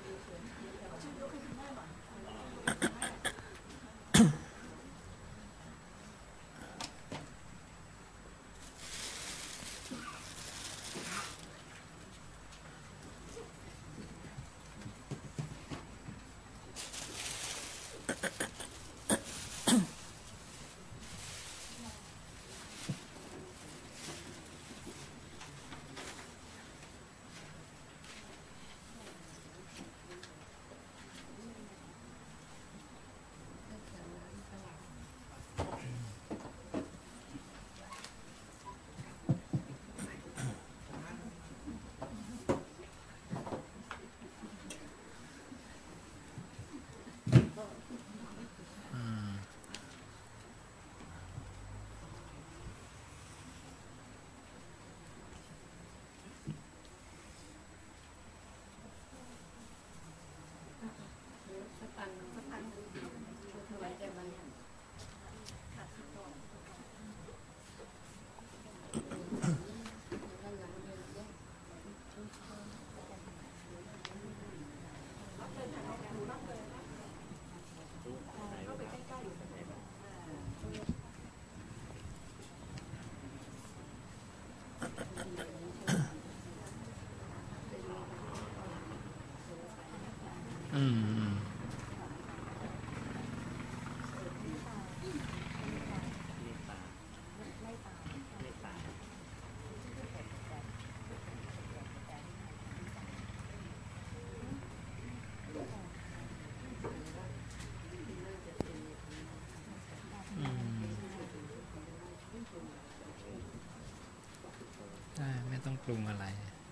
[SPEAKER 2] ไม่ต้องปรุงอะไร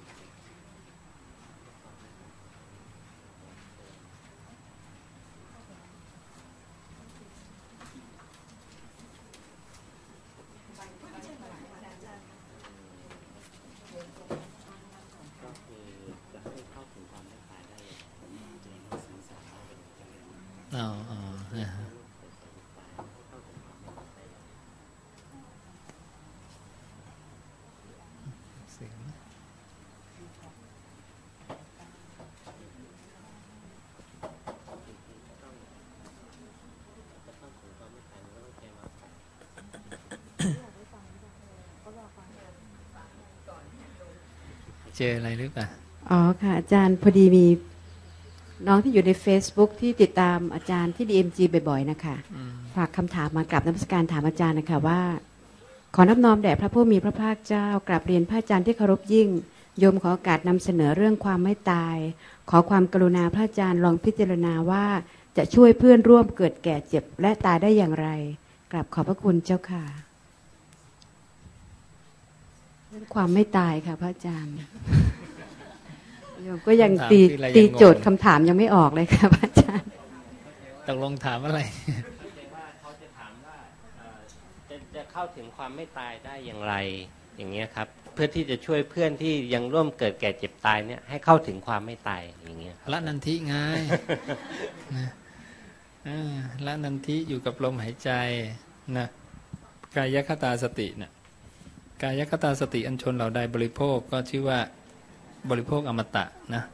[SPEAKER 2] เจออะไรหรือเปล่า
[SPEAKER 4] อ๋อค่ะอาจารย์พอดีมีน้องที่อยู่ใน Facebook ที่ติดตามอาจารย์ที่ DMG บ่อยๆนะคะฝากคำถามมากราบนมัสการถามอาจารย์นะคะว่าขอนอบน้อมแด่พระผู้มีพระภาคเจ้ากราบเรียนพระอาจารย์ที่เคารพยิ่งโยมขอโอกาสนำเสนอเรื่องความไม่ตายขอความกรุณาพระอาจารย์ลองพิจารณาว่าจะช่วยเพื่อนร่วมเกิดแก่เจ็บและตายได้อย่างไรกราบขอบพระคุณเจ้าค่ะเรื่องความไม่ตายค่ะพระอาจารย์ก็ยังตีโจทย์คำถามยังไม่ออกเลยค่ะอาจารย์
[SPEAKER 2] ตกลงถามอะไร
[SPEAKER 3] เขาจะถามว่าจะเข้าถึงความไม่ตายได้อย่างไรอย่างเงี้ยครับเพื่อที่จะช่วยเพื่อนที่ยังร่วมเกิดแก่เจ็บตายเนี่ยให้เข้าถึงความไม่ตายอย่างเงี้ย
[SPEAKER 2] ละนันทิไงละนันทิอยู่กับลมหายใจนะกายคตาสตินะกายคตาสติอันชนเหล่าใดบริโภคก็ชื่อว่าบริโภคอมตะนะ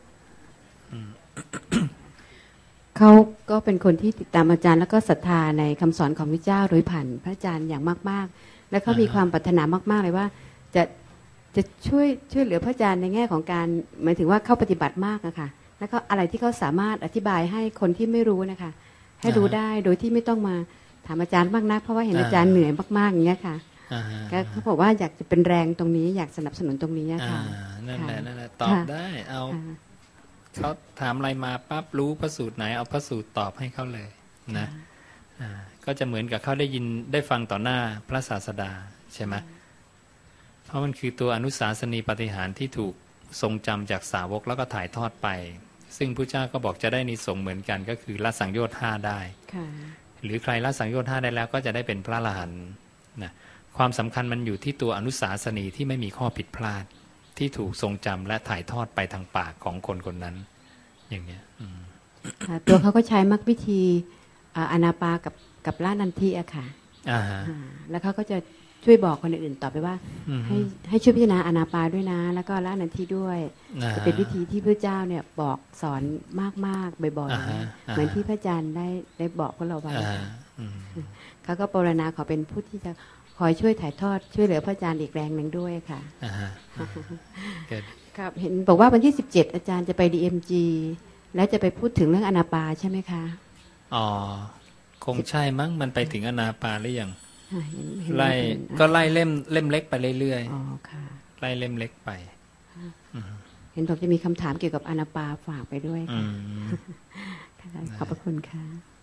[SPEAKER 4] เขาก็เป็นคนที่ติดตามอาจารย์แล้วก็ศรัทธาในคำสอนของพระเจ้าโดยผ่านพระอาจารย์อย่างมากๆและเขามีความปรารถนามากๆเลยว่าจะช่วยเหลือพระอาจารย์ในแง่ของการหมายถึงว่าเข้าปฏิบัติมากอะค่ะแล้วก็อะไรที่เขาสามารถอธิบายให้คนที่ไม่รู้นะคะให้รู้ได้โดยที่ไม่ต้องมาถามอาจารย์บ้างนักเพราะว่าเห็นอาจารย์เหนื่อยมากๆอย่างเงี้ยค่ะก็เขาบอกว่าอยากจะเป็นแรงตรงนี้อยากสนับสนุนตรงนี้ค่ะ
[SPEAKER 2] นั่นแหละตอบได้เอาเขาถามอะไรมาปั๊บรู้พระสูตรไหนเอาพระสูตรตอบให้เขาเลยนะก็จะเหมือนกับเขาได้ยินได้ฟังต่อหน้าพระศาสดาใช่ไหมเพราะมันคือตัวอนุสาสนีปาฏิหาริย์ที่ถูกทรงจำจากสาวกแล้วก็ถ่ายทอดไปซึ่งพระเจ้าก็บอกจะได้นิสงส์เหมือนกันก็คือละสังโยชน์5ได้หรือใครละสังโยชน์5ได้แล้วก็จะได้เป็นพระอรหันต์นะความสำคัญมันอยู่ที่ตัวอนุสาสนีที่ไม่มีข้อผิดพลาดที่ถูกทรงจำและถ่ายทอดไปทางปากของคนคนนั้นอย่างเงี้ย
[SPEAKER 4] ตัวเขาก็ใช้มรรควิธีอานาปากับละนันทิอะค่ะแล้วเขาก็จะช่วยบอกคนอื่นต่อไปว่าให้ช่วยพิจารณาอานาปาด้วยนะแล้วก็ละนันทิด้วยจะเป็นวิธีที่พระเจ้าเนี่ยบอกสอนมากๆบ่อยๆเหมือนที่พระอาจารย์ได้บอกพวกเราไว้เขาก็ปรารถนาขอเป็นผู้ที่จะคอยช่วยถ่ายทอดช่วยเหลือพระอาจารย์อีกแรงหนึ่งด้วยค่ะครับเห็นบอกว่าวันที่17อาจารย์จะไป DMG แล้วจะไปพูดถึงเรื่องอานาปาใช่ไหมคะ
[SPEAKER 2] อ๋อคงใช่มั้งมันไปถึงอานาปาหรือยังไล่ก็ไล่เล่มเล็กไปเรื่อยๆไล่เล่มเล็กไป
[SPEAKER 4] เห็นบอกจะมีคำถามเกี่ยวกับอานาปาฝากไปด้วยค่ะขอบพระคุณค่ะ